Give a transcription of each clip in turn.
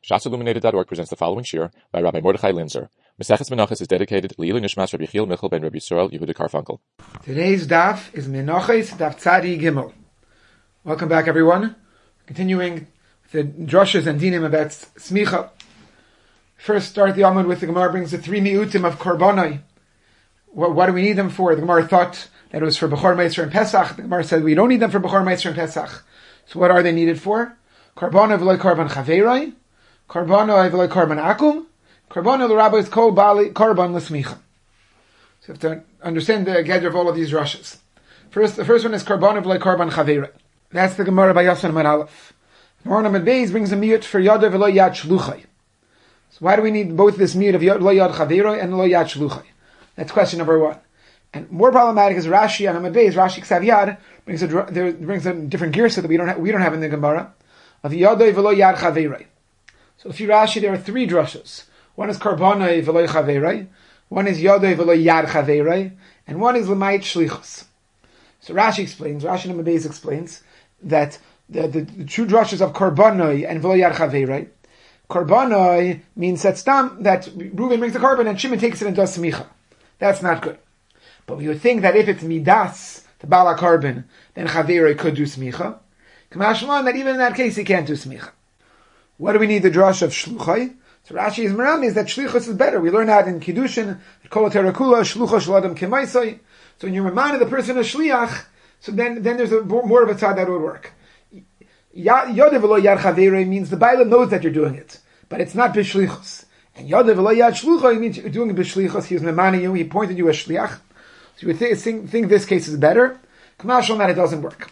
ShatzIlluminated.org presents the following shir by Rabbi Mordechai Linzer. Maseches Menachos is dedicated to Leilu Nishmas Rabbi Yechiel Michal ben Rabbi Yisrael Yehuda Karfunkel. Today's daf is Menachos Daf Tzadi Gimel. Welcome back, everyone. Continuing the drushes and dinim about smicha. First, start the Amud with the Gemara brings the three miutim of korbanai. What do we need them for? The Gemara thought that it was for Bechor Meiser and Pesach. The Gemara said we don't need them for Bechor Meiser and Pesach. So what are they needed for? Korbanai v'loy korban chaverai. Korbanai v'loy korban akum. Korbanai l'rabbi is kol bali korban l'smicha. So you have to understand the gather of all of these rushes. The first one is korbanai v'loy korban chaverai. That's the Gemara by Yasan Amud Aleph. Gemara Amud Beis brings a miyut for yada v'lo yad shluchai. So why do we need both this miyut of lo yad chaverai and lo yad shluchai? That's question number one. And more problematic is Rashi and Amud Beis. Rashi Ksav Yad brings a different girsa that we don't have in the Gemara of yada v'lo yad chaverai. So if you Rashi, there are three drushes. One is korbanai v'lo chaverai, one is yada v'lo yad chaverai, and one is l'mayit shlichus. So Rashi explains, Rashi and Amud Beis explains that the two drushes of korbanai and v'lo yad chaverai. Korbanai means that Reuven brings the korban and Shimon takes it and does smicha. That's not good. But we would think that if it's midas, the bala korban, then chaverai could do smicha. Kamashman, that even in that case he can't do smicha. What do we need the drush of shluchai? So Rashi's Maram is that shlichus is better. We learn that in Kiddushin, kol terakula shlucha shladam kemaisai. So when you're reminded the person is shliach, so then there's more of a tzad that would work. Yodev v'lo yad chaverai means the Bailam knows that you're doing it, but it's not b'shlichus. And Yodev v'lo yad shluchai means you're doing it b'shlichus. He was memani you, he pointed you as shliach. So you would think this case is better. Kamashal that it doesn't work.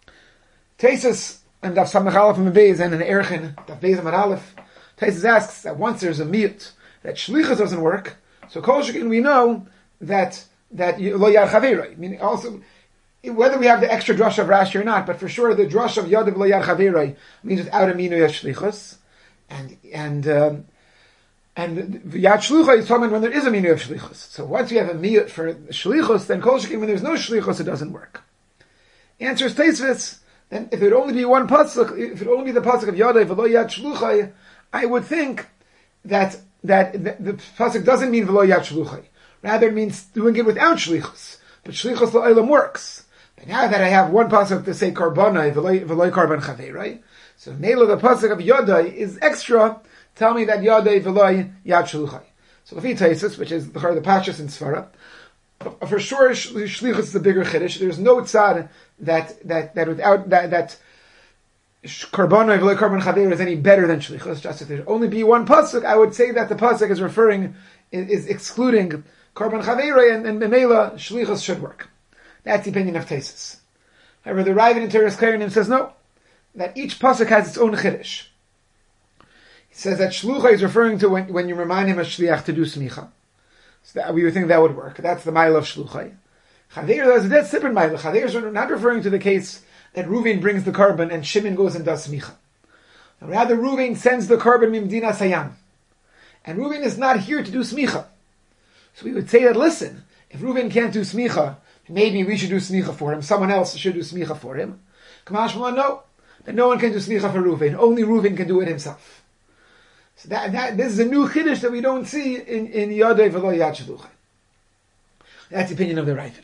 Tesis and Daf Samech Aleph and Beis and an Erchin Daf Beis Amud Aleph. Tesis asks that once there's a miyut that shlichus doesn't work, so kol shekin we know that lo yad chaverai. Meaning also whether we have the extra drush of Rashi or not, but for sure the drush of Yodev lo yad chaverai means without a minu yad shlichus, and yad shlucha is talking when there is a minu of shlichus. So once you have a miyut for shlichus, then kol shekin when there's no shlichus it doesn't work. Answer is Teisvis. Then if it would only be one pasuk, if it would only be the pasuk of Yodev v'lo yad shluchai, I would think that the pasuk doesn't mean v'lo yad shluchai. Rather it means doing it without shlichus. But shlichus la'olam works. But now that I have one pasuk to say korbanai v'lo korban chaverai, so Mela the pasuk of Yodai is extra, tell me that Yodai v'lo yad shluchai. So the Taisus, which is the Pashas in Sfara, for sure shlichus is the bigger chiddush. There's no tzad that without that korbanai v'lo korban chaverai is any better than shlichus. Just if there only be one pasuk, I would say that the pasuk is excluding korban chaverai, and memela shlichus should work. That's the opinion of Tesis. However, the Ravid in Teres Kainim says no, that each pasuk has its own chiddush. He says that shlucha is referring to when you remind him of shliach to do smicha. So that, we would think that would work. That's the mile of shluchai. Chaveir is a dead separate mile. Chaveir are not referring to the case that Reuven brings the korban and Shimon goes and does smicha. Rather, Reuven sends the korban mimdina sayam, and Reuven is not here to do smicha. So we would say that, listen, if Reuven can't do smicha, maybe we should do smicha for him. Someone else should do smicha for him. Kamashma, no, that no one can do smicha for Reuven. Only Reuven can do it himself. So this is a new chiddush that we don't see in Yodei v'lo yad shluchai. That's the opinion of the Ravid.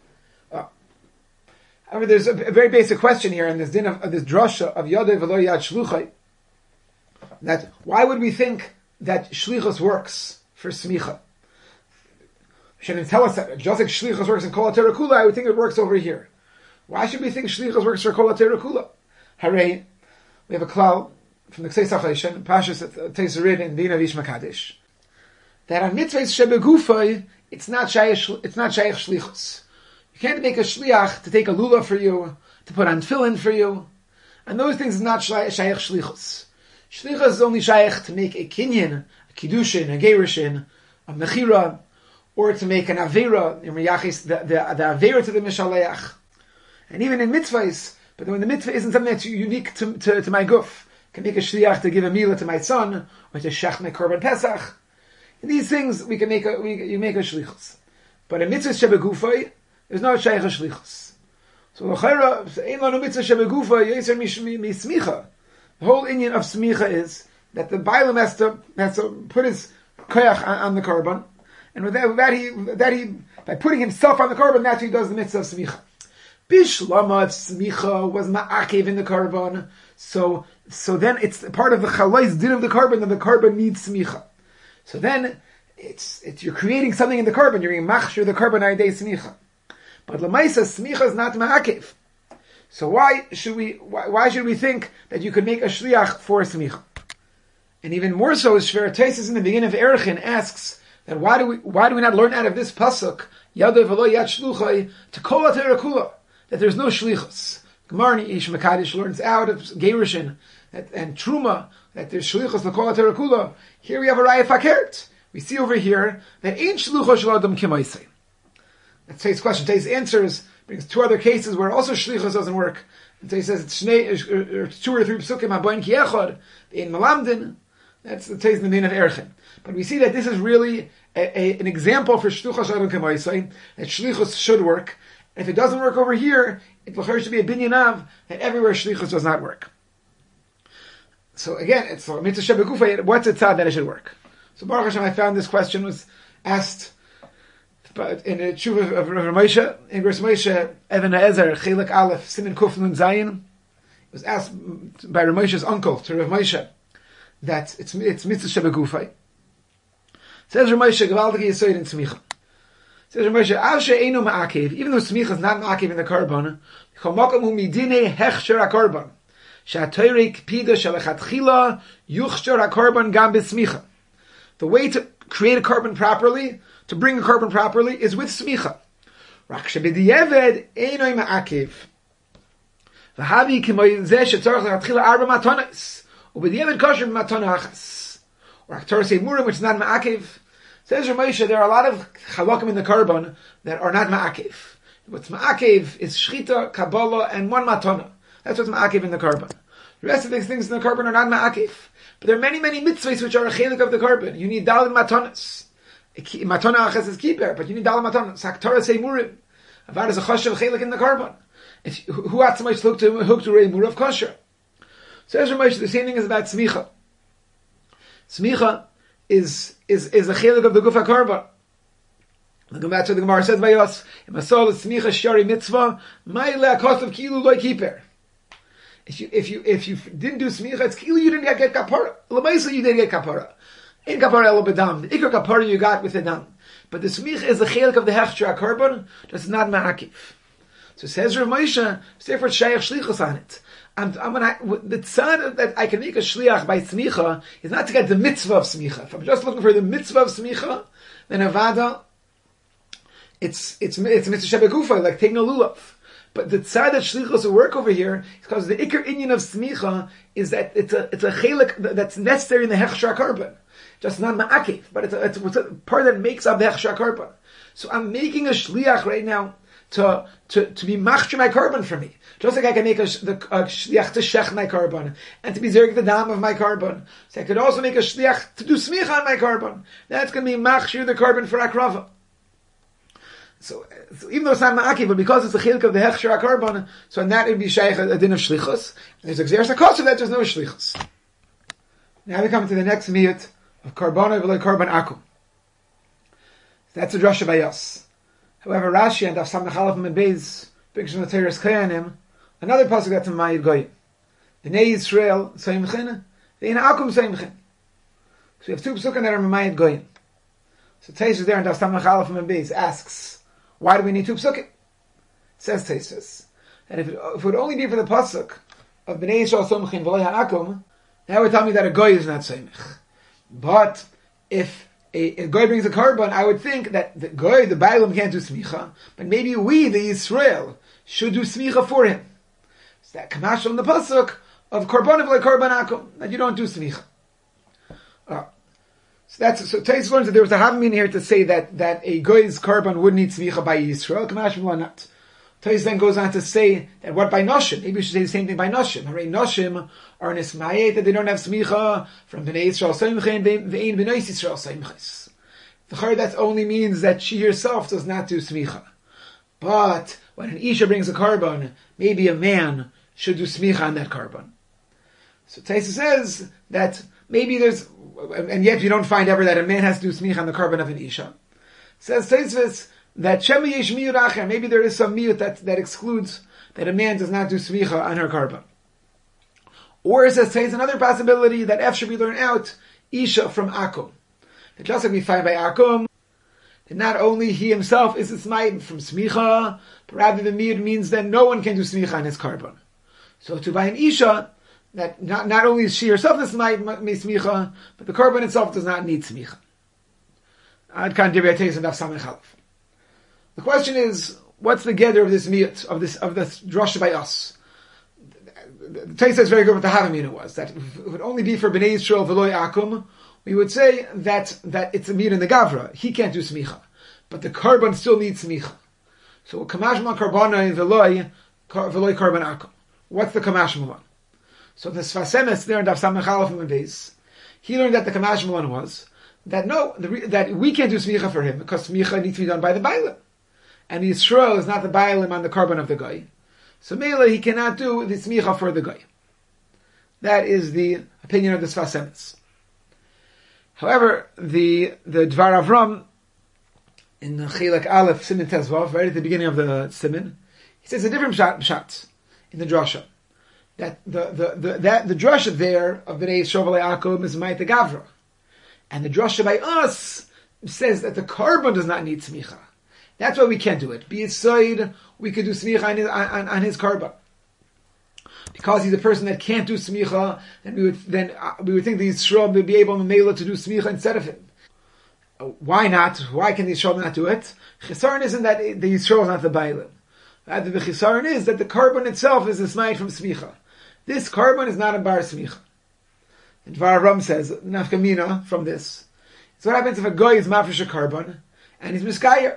However, there's a very basic question here in this din of this drasha of Yodei v'lo yad shluchai. That why would we think that shlichus works for smicha? Shouldn't tell us that just like shlichus works in kol terakula, I would think it works over here. Why should we think shlichus works for kol terakula? Hooray! We have a klal from the Ksei Sachayishan, Pashas Teisarid and Dina Vish Makadish, that on mitzvahs shebegufay, it's not shaykh shlichus. You can't make a shliach to take a lulav for you, to put on tefillin for you, and those things is not shaykh shlichus. Shlichus is only shaykh to make a kinyan, a kiddushin, a gerushin, a mechira, or to make an avera, the avera to the mishaleach. And even in mitzvahs, but when the mitzvah isn't something that's unique to my guf, I can make a shliach to give a milah to my son, or to shech my korban pesach. In these things, you make a shlichus. But in mitzvah shebegufay, there's no shaykh shlichus. So l'chayra, ein lanu mitzvah shebegufay, yeser mismicha. The whole inyan of smicha is that the Bailam has to put his koyach on the korban, and with that he by putting himself on the korban, that's how he does the mitzvah of smicha. Bishlama smicha was ma'akev in the korban, so then it's part of the chalais din of the korban that the korban needs smicha. So then it's you're creating something in the korban, you're machshir the korban ayidei smicha. But lamaisa smicha is not ma'akev. So why should we think that you could make a shliach for smicha? And even more so, is Shver Taisis in the beginning of Erechin asks that why do we not learn out of this pasuk Yadov v'lo yad shluchai to kol atera kula, that there's no shlichus. Gemara Ish Mekadosh learns out of Gerushin and Truma that there's shlichus to kol atera kula. Here we have a raya fakert. We see over here that ain't shluchos shel adam kimaisei. That's Tai's question. Tai's answers brings two other cases where also shlichus doesn't work. And Tais says it's two or three psukim haboin ki echad in malamdin. That's the Tais in the beginning of Erechin. But we see that this is really an example for shluchos adam kimaisei, that shlichus should work. And if it doesn't work over here, it should be a binyan av that everywhere shlichus does not work. So again, it's a mitzvah shebegufay. What's the tzad that it should work? So Baruch Hashem, I found this question was asked in a tshuva of Rav Moshe, in Rav Moshe, Even HaEzer, Chelek Aleph, Siman Kuf Nun Zayin. It was asked by Rav Moshe's uncle to Rav Moshe that it's mitzvah shebegufay. Says Rav Moshe, Gewaldige Yisoid in Tzmicha. Says Rav Moshe, Avshe Einu Ma'akev, even though Tzmicha is not Ma'akev in the Korban, Chomakam Hu Midine Hechsher HaKorban, Sha'atoyre Kpida Shalachatchila Yuchsher HaKorban Gam B'Tzmicha. The way to create a korban properly, to bring a korban properly, is with smicha. Rak shebediyeved einoi ma'akev. V'havi k'moy zeh shetzorach l'chatchila arba matonas. Ubediyeved kosher b'matona achas. Rak Torah say murim, which is not ma'akev. Says Rav Moshe, there are a lot of chalakim in the korban that are not ma'akev. What's ma'akev is shchita, kabbalah, and one matona. That's what's ma'akev in the korban. The rest of these things in the korban are not ma'akev. But there are many, many mitzvahs which are a chelik of the korban. You need daled matonas. Matona achas is keeper, but you need daled matonas. Haktorah say murim. Avad is a choshev chelik in the korban. Who had so much hook to rei murav kosher? So Rav Moshe, the same thing is about smicha. Smicha is a chelik of the gufa korban. The Gemara says by us, "Masol smicha shari mitzvah, ma'ile akosav kilu loy keeper." If you didn't do smicha, it's kilu you didn't get kapara. L'maisa you didn't get kapara. In kapara elo bedam. The ikar kapara you got with the dam. But the smicha is the chelik of the hechsher korban. That's not ma'akiv. So says Rav Moshe, therefore shayach shlichus on it. The tzad that I can make a shliach by smicha is not to get the mitzvah of smicha. If I'm just looking for the mitzvah of smicha, then avada, it's mitzvah shebegufa, like taking a lulav. But the tzad that shlichus will work over here is because the ikar inyan of smicha is that it's a chelik that's necessary in the hechsher korban, just not ma'akev, but it's a part that makes up the hechsher korban. So I'm making a shliach right now to be machshir my korban for me, just like I can make a shliach to shech my korban and to be zerg the dam of my korban. So I could also make a shliach to do smicha on my korban. That's going to be machshir the korban for akrava. So even though it's not ma'akiv, but because it's the chiluk of the hechsher korban, so in that it would be shaykh a din of shlichus. There's exeris hakos of that, there's no shlichus. Now we come to the next miyut of korban v'lo korban akum. That's a drasha by us. However, Rashi and Daf Samach Aleph and Beis brings from the Teres Kayanim another pasuk that's in Mayid Goyim. Bnei Yisrael Soimchin, Ve'in Akum Soimchin. So we have two pasukim that are in Mayid Goyim. So Teis is there in Daf Samach Aleph and Beis asks, why do we need two psukim? Says Taisus, and if it would only be for the pasuk of Bnei Yisrael Somchin V'lo Ha'akum, that would tell me that a goy is not Soimich. But if a goy brings a korban, I would think that the goy, the Bailam, can't do smicha, but maybe we, the Yisrael, should do smicha for him. So that kamash from the pasuk of korban v'lo korban akum, that you don't do smicha. So Tais learns that there was a havmin here to say that a goy's korban would need smicha by Yisrael. Kamashim lo not. Tais then goes on to say that what by noshim? Maybe we should say the same thing by noshim. Hooray, noshim are nismayet that they don't have smicha from Bnei Yisrael Soimchen ve'ein Bnei Yisrael Soimches. The chayr that only means that she herself does not do smicha. But when an isha brings a korban, maybe a man should do smicha on that korban. So Tais says that maybe there's, and yet you don't find ever that a man has to do smicha on the carbon of an isha. Says Tosfos that shema yesh miyut acher, maybe there is some miyut that excludes that a man does not do smicha on her carbon. Or it says another possibility that F should be learned out isha from akum. That just like we find by akum, that not only he himself is a smayit from smicha, but rather the miyut means that no one can do smicha on his carbon. So to buy an isha, that not only is she herself the smicha, but the carbon itself does not need smicha. The question is, what's the gather of this miyut, of this drasha by us? The Tosfos is very good what the Havamina was, that if it would only be for Bnei Yisrael v'loy akum, we would say that it's a miyut in the Gavra. He can't do smicha. But the carbon still needs smicha. So kamashma karbana v'loy carbon akum. What's the kamashma one? So the Sfas Emes there in Daf Samech Aleph and Beis, he learned that the kamashma one was that that we can't do smicha for him because smicha needs to be done by the bailim, and Yisrael is not the bailim on the carbon of the guy. So Mela he cannot do the smicha for the guy. That is the opinion of the Sfas Emes. However, the Dvar Avram in Chilek Aleph Simin Tezvav, right at the beginning of the Simin, he says a different pshat in the drasha. That the drasha there of Bnei Yisrael v'loy akum is Ma'it Gavra, and the drasha by us says that the carbon does not need smicha. That's why we can't do it. Be it side, we could do smicha on his carbon, because he's a person that can't do smicha. Then we would think the Yisrael would be able to do smicha instead of him. Why not? Why can the Yisrael not do it? Chisaron isn't that the Yisrael is not the bailim. Rather, the chisaron is that the carbon itself is a smayit from smicha. This carbon is not a bar smicha. And Dvar Avram says, nafkamina from this. So what happens if a guy is mafresh a carbon and he's miskayer?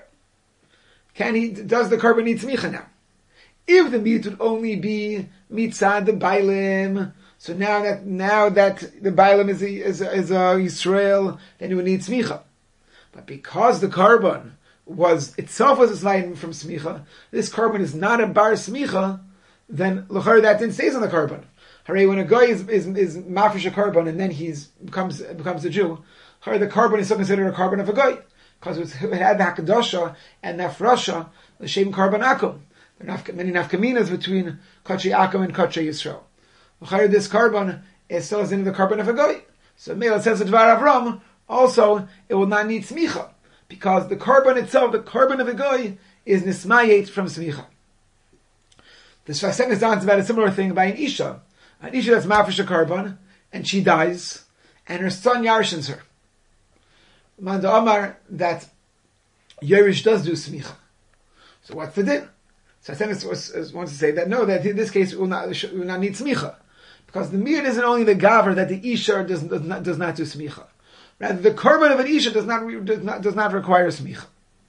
Does the carbon need smicha now? If the meat would only be mitzad the bailim, so now that the bailim is a Yisrael, then it would need smicha. But because the carbon was a slide from smicha, this carbon is not a bar smicha, then l'char that then stays on the carbon. Hooray, when a guy is mafresh a carbon and then he becomes a Jew, the carbon is still considered a carbon of a guy, because it had the hakadosha and nafrasha, the shem carbon akum. There are many nafkaminas between kachi akum and kachi Yisrael. L'char this carbon is still in the carbon of a guy. So Mela says the Dvar Avram, also it will not need smicha, because the carbon itself, the carbon of a guy, is nismayet from smicha. The Sfas Emes is about a similar thing by an isha that's mafresh a carbon, and she dies, and her son yarshins her. Manda Amar that Yerush does do smicha. So what's the din? Sfas Emes wants to say that no, that in this case it will not need smicha, because the miyut isn't only the gaver that the isha does not do smicha. Rather, the carbon of an isha does not require smicha.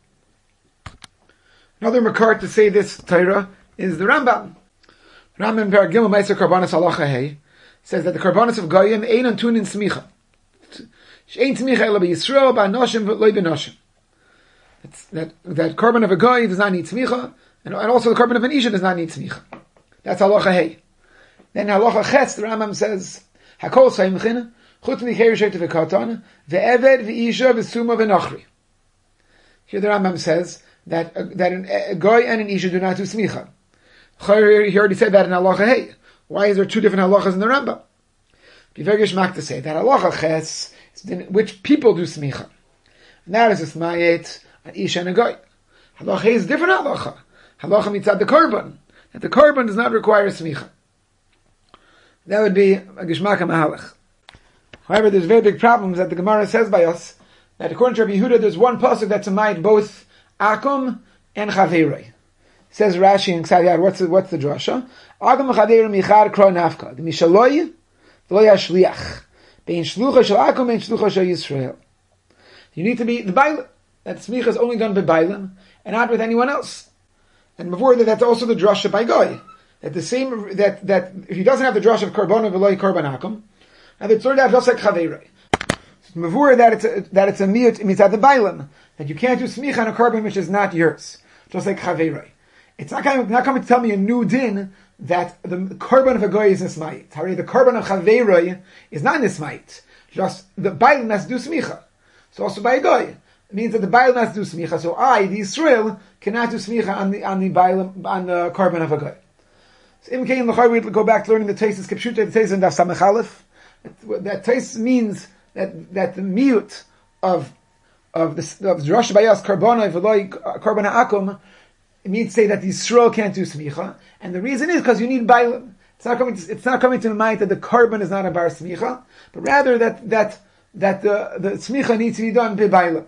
Another makar to say this Torah is the Rambam. Rambam Perek Gimel Meiser Karbanos Halacha Hey says that the Karbanos of Goyim ein antun in smicha. She'ein smicha ela b'Yisrael ba'anoshim v'loy b'noshim. That carbon of a goy does not need smicha, and also the carbon of an isha does not need smicha. That's Halacha Hey. Then Halacha Ches, the Rambam says Hakol Saimchin chutz micheir shet v'katan ve'eved v'isha v'suma v'nochri. Here the Rambam says that a goy and an isha do not do smicha. He already said that in Halacha Hey. Why is there two different halachas in the Rambam? Be very geschmack to say that Halacha Ches is which people do smicha. And that is a smayet, an isha and a goy. Halacha Hey is different halacha. Halacha mitzad the korban. That the korban does not require smicha. That would be a geschmack mahalach. However, there's very big problems that the Gemara says by us, that according to Rabbi Yehuda, there's one pasuk that's a mayit both akum and chaverei. Says Rashi in Ksad what's the drasha? Agam chaver michar kro nafka. The mishaloi v'lo yashliach. Bein shlucha shel akum, bein shlucha shel Yisrael. You need to be the bailim. That smicha is only done by bailim and not with anyone else. And before that's also the drasha by goy. That the same that if he doesn't have the drasha of karbon v'lo korban akum, and it's learned out just like chaverei. Mavur that it's a miyut mitzad the bailim, that you can't do smicha on a carbon which is not yours, just like chaverei. It's not coming to tell me a new din that the carbon of a goy is nismayit. The carbon of chaverei is not nismayit. just the Bailim has to do smicha. So also by a goy, it means that the Bailim has to do smicha. So the Yisrael, cannot do smicha on the Bailim, on the carbon of a goy. So in Kain L'char, we go back to learning the Taisus Kipshute, the Taisus and Daf Samech Aleph. That Taisus means that the miut of Rosh Bayas Karbona V'loi Karbona Akum, it means to say that the Yisrael can't do smicha, and the reason is because you need Bailim. It's not coming to the mind that the carbon is not a bar smicha, but rather that the smicha needs to be done by Bailim.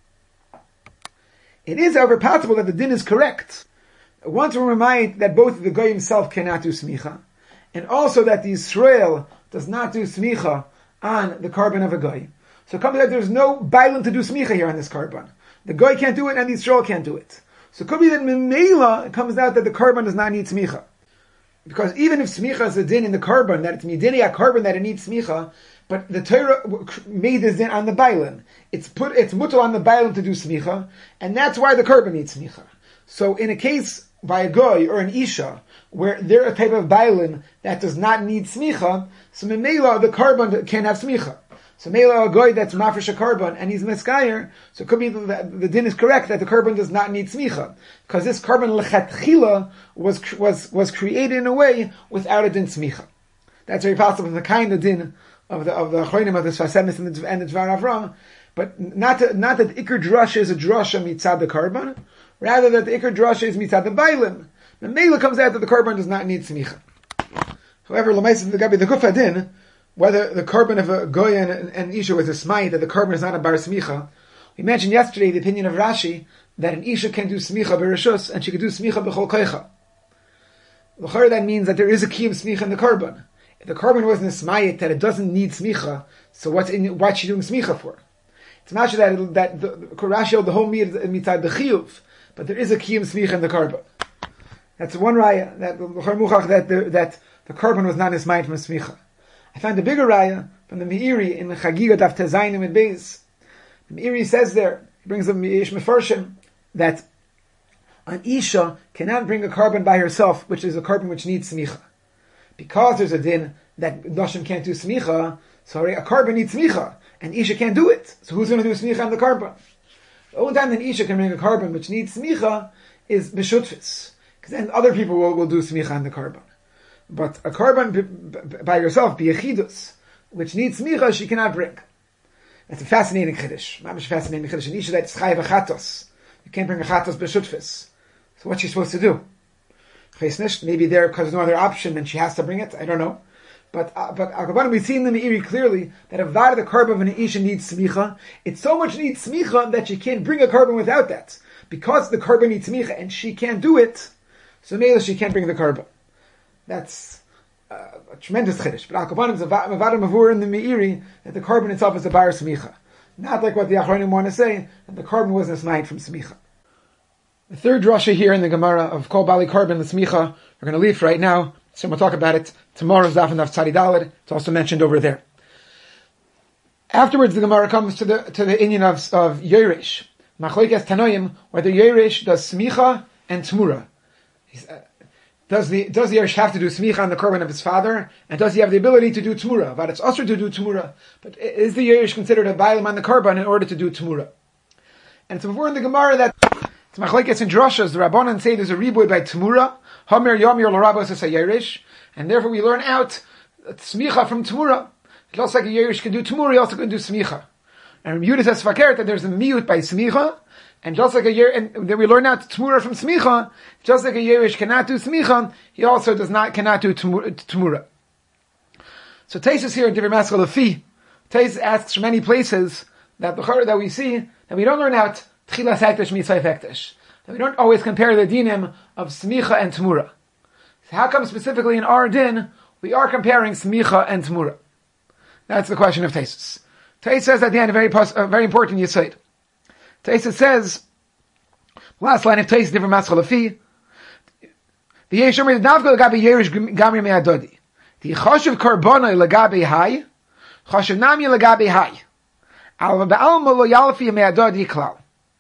It is, however, possible that the din is correct. Once we're reminded that both the goy himself cannot do smicha, and also that the Yisrael does not do smicha on the carbon of a goy. So it comes that there's no Bailim to do smicha here on this carbon. The goy can't do it, and the Yisrael can't do it. So it could be that Memela, it comes out that the carbon does not need smicha. Because even if smicha is a din in the carbon, that it's midini a carbon that it needs smicha, but the Torah made this din on the Bailim. It's mutal on the Bailim to do smicha, and that's why the carbon needs smicha. So in a case by a goy or an isha, where they're a type of Bailim that does not need smicha, so memela the carbon can have smicha. So Mela a goy that's mafresh a carbon and he's meskayer, so it could be that the din is correct that the carbon does not need smicha, because this carbon lechatchila was created in a way without a din smicha. That's very possible in the kind of din of the achronim of the Sfasemis and the Dvar Avram, but not that Iker Drasha is a drasha mitzad the carbon, rather that the Iker Drasha is mitzad the Bailim. The Mela comes out that the carbon does not need smicha. However, l'maisa the gabi the gufa din, whether the carbon of a goy and isha was a smite, that the carbon is not a bar smicha. We mentioned yesterday the opinion of Rashi that an isha can do smicha b'rishus and she can do smicha b'chol koicha. L'chor that means that there is a kiyum smicha in the carbon. If the carbon wasn't a smite that it doesn't need smicha, so what's she doing smicha for? It's not that the Rashi held the whole mitzad the chiyuv, but there is a kiyum smicha in the carbon. That's one raya that l'chor muchach that the carbon was not a smite from a smicha. I found a bigger raya from the Meiri in the Chagiga Daf Tezaynim and Beis. The Meiri says there, he brings the Ish Mefarshim, that an Isha cannot bring a carbon by herself, which is a carbon which needs smicha. Because there's a din that Nashim can't do smicha, a carbon needs smicha, and Isha can't do it. So who's going to do smicha on the carbon? The only time that Isha can bring a carbon which needs smicha is B'shutfis, because then other people will do smicha on the carbon. But a carbon by yourself, b'yechidus, which needs smicha, she cannot bring. That's a fascinating chiddush. Mamish fascinating chiddush. An isha that's chayav a chatos. You can't bring a chatos b'shutfis. So what's she supposed to do? Maybe there, because there's no other option, and she has to bring it. I don't know. But we've seen in the Meiri clearly that if the carbon of an isha needs smicha, it so much needs smicha that she can't bring a carbon without that. Because the carbon needs smicha and she can't do it, so maybe she can't bring the carbon. That's a tremendous chiddush. But Al-Kabanim is a Mavada Mavur in the Meiri that the carbon itself is a bar smicha. Not like what the Achronim want to say, that the carbon wasn't a smite from smicha. The third drasha here in the Gemara of Kol Bali Carbon the smicha, we're going to leave for right now, so we'll talk about it tomorrow's Daf and Daf Tzadi Daled. It's also mentioned over there. Afterwards, the Gemara comes to the inyan of Yeresh. Machlokes Tanoim, whether Yeresh does smicha and tmura. Does the Yeresh have to do smicha on the carbon of his father? And does he have the ability to do tmura? But it's usher to do tmura. But is the Yeresh considered a bailim on the carbon in order to do tmura? And it's before in the Gemara that it's machlokes in drashas, the Rabbanan say there's a riboy by tmura, Hamer Yomir L'Rabbos as a Yeresh, and therefore we learn out smicha from tmura. Just like a Yeresh can do tmura, he also can do smicha. And Yehuda says fakert that there's a miut by smicha, and just like and then we learn out tmura from smicha, just like a Yeresh cannot do smicha, he also cannot do tmura. So Taisus here in Divrei Maskal Lefi, Taisus asks from many places that we see that we don't learn out tchilas hektish mitzvah hektish, that we don't always compare the dinim of smicha and tmura. So how come specifically in our din we are comparing smicha and tmura? That's the question of Taisus. Taisus says at the end a very important yesod. Taisus says, last line of Taisus, Divrei Maskal Lefi, the Yeresh Omer Davka Lagabi Yeresh Gamri Me'adodi. The Choshev Karbonai Lagabi Hai, Choshev Nami Lagabi Hai. Al Ba'alma Lo Yalfi Me'adodi Klal.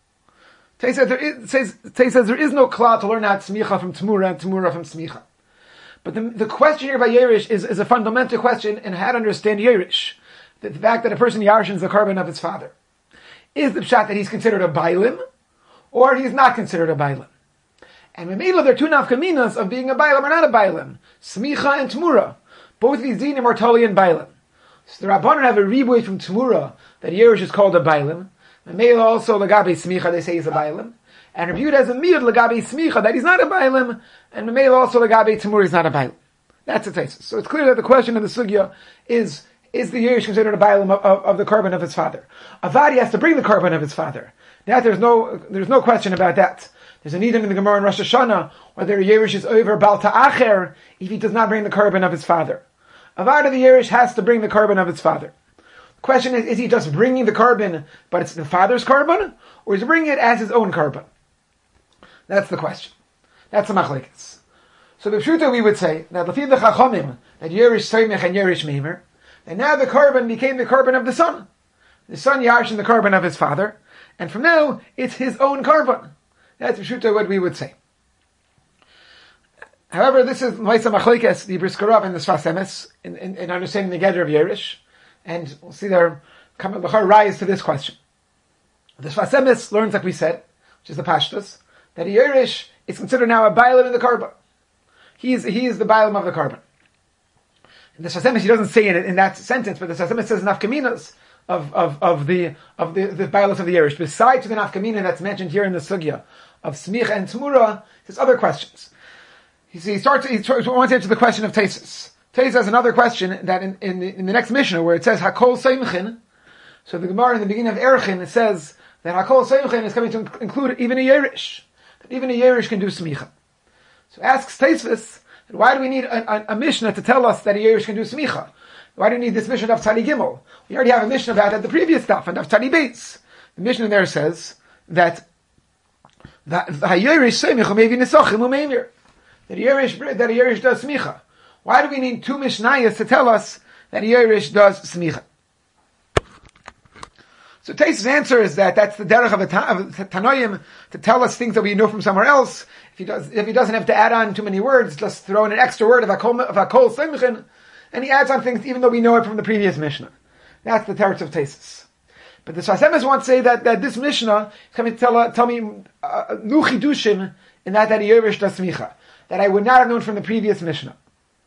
Taisus says there is no klal to learn out smicha from tmura and tmura from smicha. But the question here by Yeresh is a fundamental question in how to understand Yeresh. the fact that a person yarshins the carbon of his father. Is the pshat that he's considered a bailim, or he's not considered a bailim? And Memela, there are two nafkaminas of being a bailim or not a bailim. Smicha and Tmura. Both of these dinim are totally in bailim. So the Rabbanan have a ribuy from Tmura that Yerush is called a bailim. Memela also lagabe smicha, they say he's a bailim. And reviewed as a miyud lagabe smicha, that he's not a bailim. And Memela also lagabe Tmura, he's not a bailim. That's the thesis. So it's clear that the question in the sugya is the Yerush considered a bailim of the carbon of his father? Avadi has to bring the carbon of his father. That there's no question about that. There's a need in the Gemara in Rosh Hashanah whether a Yerush is over Bal Ta'acher if he does not bring the carbon of his father. Avada, the Yerush has to bring the carbon of his father. The question is he just bringing the carbon, but it's the father's carbon, or is he bringing it as his own carbon? That's the question. That's the machlekes. So the pshuta we would say that Lafi the Chachamim, that Yerush Seimech and Yerush Meimer, and now the carbon became the carbon of the son. The son yarshin the carbon of his father, and from now it's his own carbon. That's pshuta what we would say. However, this is Maisa Machlekes, the Brisker Rav and the Sfas Emes, in understanding the gather of Yerush, and we'll see there come a rise to this question. The Sfas Emes learns, like we said, which is the Pashtus, that a Yerush is considered now a bailim in the carbon. He is the bailim of the carbon. And the Sfas Emes, he doesn't say it in that sentence, but the Sfas Emes says nafkaminas of the bailos of the Yerush. Besides the nafkamina that's mentioned here in the sugya of Smicha and Tmura, there's other questions. He wants to answer the question of Tesis. Tesis has another question that in the next Mishnah where it says Hakol Seimchin. So the Gemara in the beginning of Erchin, it says that Hakol Seimchin is coming to include even a Yerush. That even a Yerush can do Smicha. So asks Tesis, why do we need a Mishnah to tell us that a Yerush can do Smicha? Why do we need this Mishnah of Tzadi Gimel? We already have a Mishnah about that the previous stuff, and of Tzadi Beis. The Mishnah there says that Yerush Seimich maybe Nisachim Umeimir. That a Yerush does Smicha. Why do we need two Mishnayos to tell us that a Yerush does Smicha? So Tesis' answer is that that's the derech of Tanoim to tell us things that we know from somewhere else. If he doesn't have to add on too many words, just throw in an extra word of Hakol Seimchin, and he adds on things even though we know it from the previous Mishnah. That's the teretz of Tesis. But the Sfas Emes want to say that this Mishnah is coming to tell me Nuchi Dushim in that a Yerush does Smicha, that I would not have known from the previous Mishnah.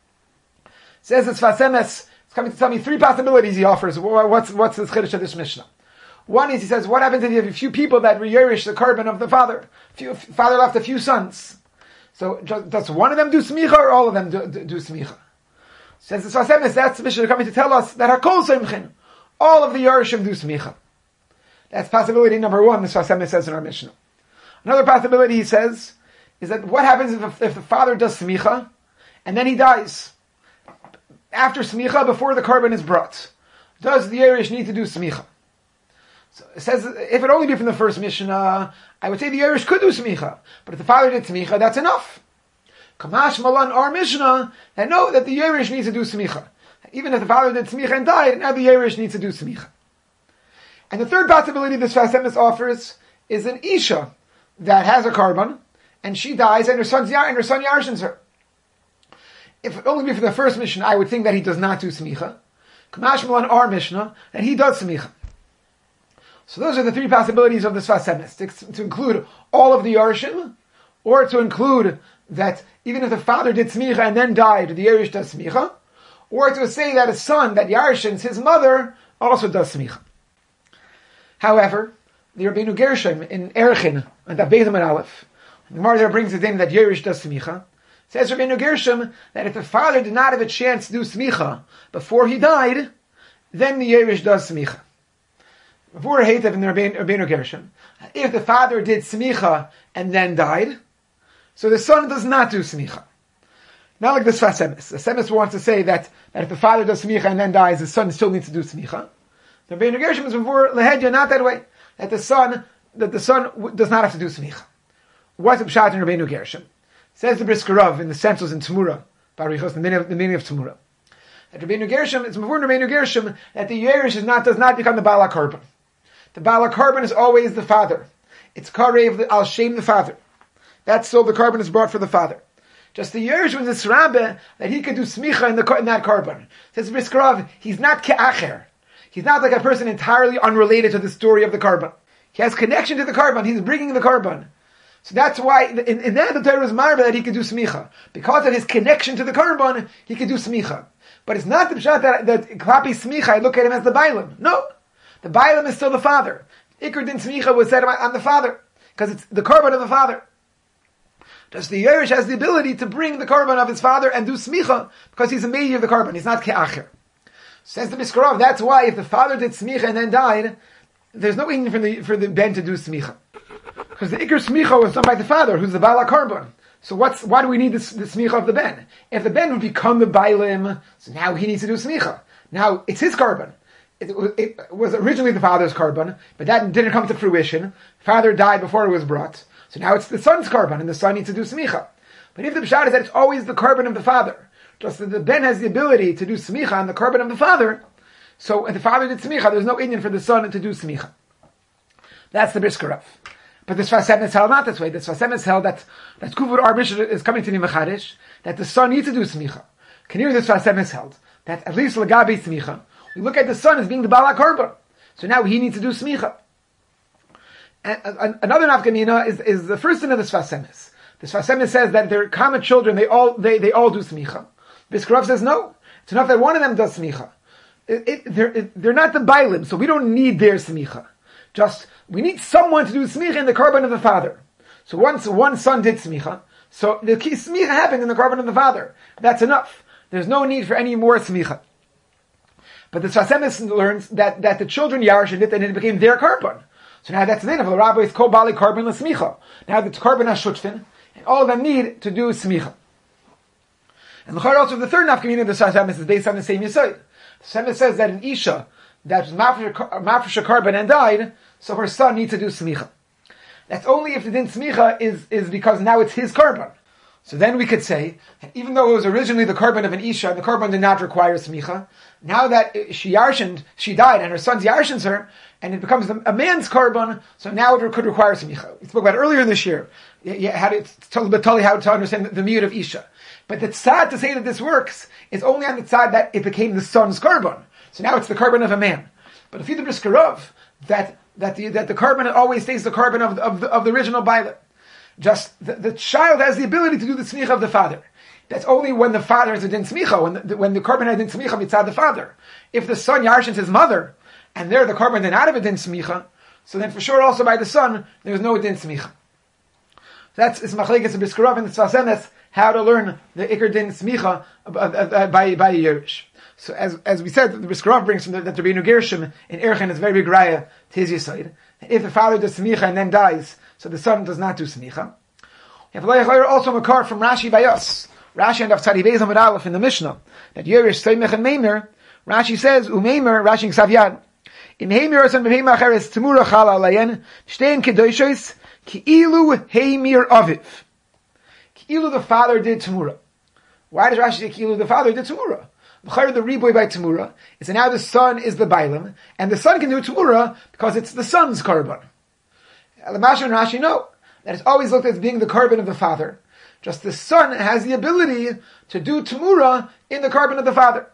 Says the Sfas Emes, it's coming to tell me three possibilities he offers. What's the chiddush of this Mishnah? One is, he says, what happens if you have a few people that Yerush the carbon of the father? Father left a few sons. So does one of them do Smicha or all of them do Smicha? Says the Sfas Emes, that's the Mishnah coming to tell us that Hakol Seimchin, all of the Yerushim do Smicha. That's possibility number one, the Sfas Emes says in our Mishnah. Another possibility, he says, is that what happens if the father does Smicha, and then he dies? After Smicha, before the carbon is brought, does the Yerush need to do Smicha? So it says, if it only be from the first Mishnah, I would say the Yerush could do Smicha. But if the father did Smicha, that's enough. Kamash Malan, our Mishnah, and know that the Yerush needs to do Smicha. Even if the father did Smicha and died, now the Yerush needs to do Smicha. And the third possibility this Sfas Emes offers is an Isha that has a carbon, and she dies, and her son yarshins her. If it only be for the first Mishnah, I would think that he does not do Smicha. Kamash Malan, our Mishnah, and he does Smicha. So those are the three possibilities of the Sfas Emes, to include all of the Yarshim, or to include that even if the father did Smicha and then died, the Yerush does Smicha, or to say that a son that Yarshins his mother also does Smicha. However, the Rabbeinu Gershom in Erchin, and Abedam and Aleph, the Gemara there brings it in that Yerush does Smicha, says Rabbeinu Gershom that if the father did not have a chance to do Smicha before he died, then the Yerush does Smicha. Before Hatev in the Rabbeinu Gershom, if the father did Smicha and then died, so the son does not do Smicha. Not like the Sfas Emes. The Sfas Emes wants to say that if the father does Smicha and then dies, the son still needs to do Smicha. The Rabbeinu Gershom is before Lehedya, not that way. That the son does not have to do Smicha. What's the pshat in Rabbeinu Gershom? Says the Brisker Rav in the Sensors in Tzmura, Barichos, the meaning of Tzmura. That Rabbeinu Gershom, it's before Rabbeinu Gershom that the Yerush does not become the Bala Karban. The Bala Karban is always the father. It's Karev Al Shem the father. That's still the carbon is brought for the father. Just the Yerush was this Rabbe that he could do Smicha in that carbon. Says Brisker Rav, he's not Ke'acher. He's not like a person entirely unrelated to the story of the Karban. He has connection to the Karban. He's bringing the Karban. So that's why, in that the Torah is marba that he could do smicha. Because of his connection to the Karban, he could do smicha. But it's not the pshat that klapi smicha, I look at him as the bailam. No. The bailam is still the father. Ikr din smicha was said on the father. Because it's the Karban of the father. Just the Yerush has the ability to bring the Karban of his father and do smicha, because he's a meidi of the Karban. He's not ke'acher. Says the Biskarov, that's why if the father did smicha and then died, there's no Indian for the ben to do smicha. Because the Iker smicha was done by the father, who's the Bala Karban. So why do we need the smicha of the ben? If the ben would become the Bailim, so now he needs to do smicha. Now, it's his Karban. It was originally the father's Karban, but that didn't come to fruition. Father died before it was brought. So now it's the son's Karban, and the son needs to do smicha. But if the pshat is that it's always the Karban of the father, just that the ben has the ability to do smicha on the Karban of the father, so if the father did smicha, there's no Indian for the son to do smicha. That's the Briskarov. But the Sfas Emes held not this way. The Sfas Emes held that Kuvur Arbish is coming to the Mechadish, that the son needs to do smicha. Can you hear the Sfas Emes held? That at least Lagabi smicha, we look at the son as being the Bala Karban. So now he needs to do smicha. And another nafkamina is the first din of the Sfas Emes. The Sfas Emes says that their common children, they all do smicha. Biskarov says no. It's enough that one of them does smicha. They're not the bailim, so we don't need their smicha. Just, we need someone to do smicha in the Karban of the father. So once one son did smicha, so the smicha happened in the Karban of the father. That's enough. There's no need for any more smicha. But the Sfas Emes learns that the children yarshed it and it became their Karban. So now that's the name of the rabbi is called Bali Karban l'smicha. Now the Karban HaShutfin, and all of them need to do smicha. And the also the third nafkamina of the Sfas Emes is based on the same yesod. The Sfas Emes says that an isha that was mafresh Karban and died, so her son needs to do smicha. That's only if the din smicha is because now it's his Karban. So then we could say that even though it was originally the Karban of an isha, and the Karban did not require smicha, now that she died, and her son's yarshins her, and it becomes a man's Karban, so now it could require smicha. We spoke about earlier in this year. You had to tell you how to understand the miyut of isha. But the tzad to say that this works is only on the tzad that it became the son's Karban. So now it's the Karban of a man. But if you the Briskarov, that the Karban always stays the Karban of the original Bailet. Just the child has the ability to do the smicha of the father. That's only when the father has a din smicha, when the Karban has din smicha mitzad the father. If the son yarshins his mother, and there the Karban did not have a din smicha, so then for sure also by the son, there's no din smicha. That's Machlekes and Briskarov and the Sfas Emes, how to learn the Iker din smicha by Yerush. So as we said, the Briskarov brings from that Rabbeinu Gershom in Erchen is very big raya to his yesod. If the father does smicha and then dies, so the son does not do smicha. We have also makar from Rashi by us. Rashi and Avtzadi Beis Amud Aleph in the Mishnah that Yerush Seimech and Meimer. Rashi says Umeimer Rashi in Ksaviyad. In Heimir and Beheima Acheres Tzemura Chala Alayen Shtein Kedoshos Ki'ilu Heimir Aviv. Ki'ilu the father did Tzemura. Why does Rashi say Ki'ilu the father did Tzemura? The riboy by Tzemura is that now the son is the Bailam, and the son can do Tzemura because it's the son's Karban. Lamash and Rashi know that it's always looked at as being the Karban of the father. Just the son has the ability to do Tzemura in the Karban of the father.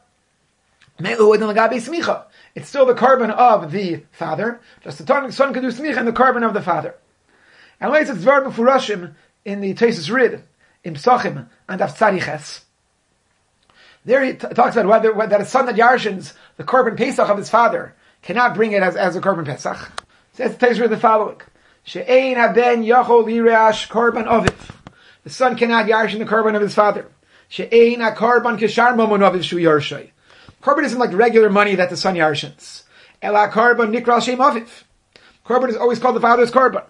It's still the Karban of the father. Just the son can do Smicha in the Karban of the father. And later it's Dvar Mefurashim in the Tesis Rid, in Psachim, and Avtzadiches. There he talks about whether that a son that yarshins the Korban Pesach of his father cannot bring it as a Korban Pesach. Says the Tesis Rid the following: She'ein haben yachol lirash Korban Aviv. The son cannot yarshin the Korban of his father. She'ein a Korban kishar momon Aviv shu yarshay. Korban isn't like regular money that the son yarshins. Ela Korban nikral shem Aviv. Korban is always called the father's Korban.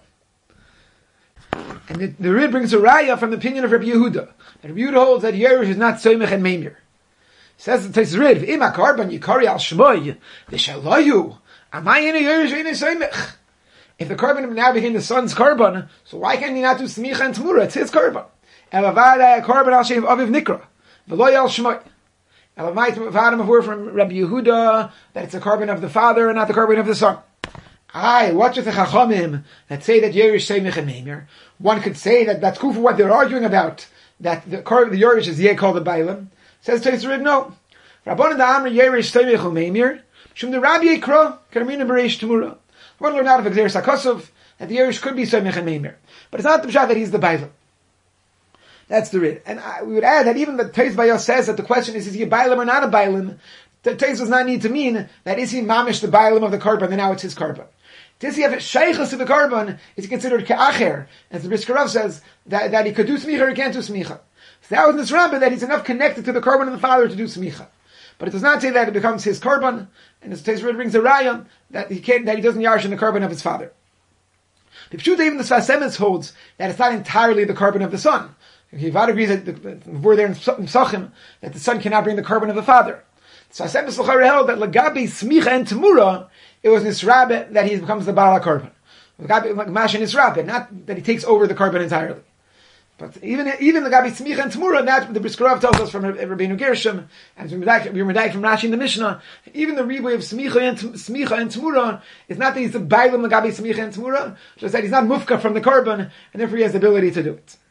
And the Rid brings a raya from the opinion of Rabbi Yehuda. That Rabbi Yehuda holds that Yerush is not Soymech and Meimir. Says the Tesis Rid, V'ima Korban yikari al shmoy, v'shalayu, amayin Yerush v'ina Soymech. If the Korban now became the son's Korban, so why can he not do Smicha and Tmura? It's his Korban. Elavada Korban al shem Aviv nikra, v'loy al shmoy. Elavayt v'adam of word from Rabbi Yehuda, that it's the Korban of the father and not the Korban of the son. What's with the Chachamim that say that Yerush Soymech and Meimir? One could say that that's cool for what they're arguing about, that the Yerush is Yeh called the Bailam. Says Tesis Rid, no. Rabbanan da Amri Yerush Soymech and Meimir, Shum the Rabbi Yikra, Karmina Bereish Tamura. I want to learn out of Exeris HaKosov that the Yerush could be Soymech and Meimer. But it's not the Pshat that he's the Bailam. That's the Rid. And we would add that even the Teis Bayos says that the question is he a Bailam or not a Bailam? The Teis does not need to mean that is he Mamish the Bailam of the Karban, and now it's his Karban. Does he have Sheikhus to the Karban, is he considered Ke'acher, as the Brisker Rav says, that he could do Smicha or he can't do Smicha. So that was this Rabbah that he's enough connected to the Karban of the father to do Smicha. But it does not say that it becomes his Karban, and as Teis brings a Raya, that he doesn't Yarsh in the Karban of his father. The Pshuta, even the Sfas Emes holds that it's not entirely the Karban of the son. Hivad agrees that we're there in Psachim, that the son cannot bring the Karban of the father. So Sfas Emes held that Lagabi Smicha and Temura, it was Nisrabeh that he becomes the Baal HaKarban. Like Mash and Nisrabeh, not that he takes over the Karban entirely. But even the Gabi Smicha and Temura, that the Brisker Rav tells us from Rabbeinu Gershom, and we Medayik from Rashi in the Mishnah, even the Riboy of Smicha and Temura is not that he's the Bailam Gabi Smicha and Temura, just that he's not Mufka from the Karban, and therefore he has the ability to do it.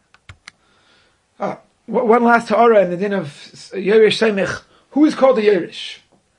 One last Ta'ara in the din of Yerush Seimich. Who is called a Yerush?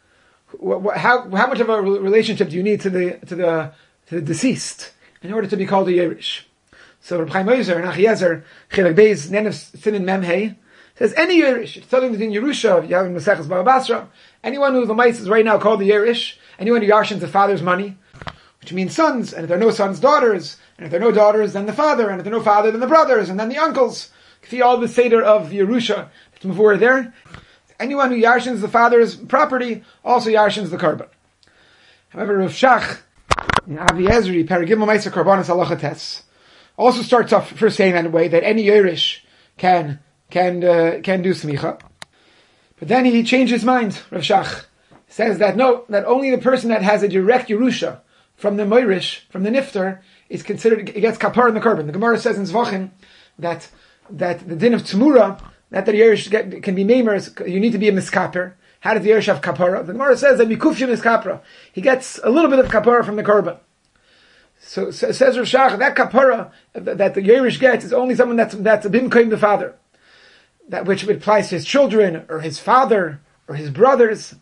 How much of a relationship do you need to the deceased in order to be called a Yerush? So Reb Chaim Ozer and Achiezer Chilek Beis Nen of Simin Memhei says any Yerush. It's telling in Yerusha, you have in Maseches Baba Basra, anyone who the mice is right now called the Yerush, anyone who yarshins the father's money, which means sons, and if there are no sons, daughters, and if there are no daughters, then the father, and if there are no father, then the brothers, and then the uncles. See all the Seder of Yerusha that's before there. Anyone who yarshins the father's property also yarshins the Karban. However, Rav Shach in Avi Ezri Paragimel Meiser Karbanos Halacha Tes also starts off first saying that way that any Yerush can do smicha, but then he changed his mind. Rav Shach says that no, that only the person that has a direct Yerusha from the Moirish, from the Nifter, is considered, it gets kapar in the Karban. The Gemara says in Zvachim that the din of Tzmura, that the Yerush can be Meimers, you need to be a Miskaper. How does the Yerush have kapara? The Gemara says that Mikufshim is kapara. He gets a little bit of kapara from the Karban. So says Rav Shach, that kapara that the Yerush gets is only someone that's a bimkoim the father, that which applies to his children or his father or his brothers.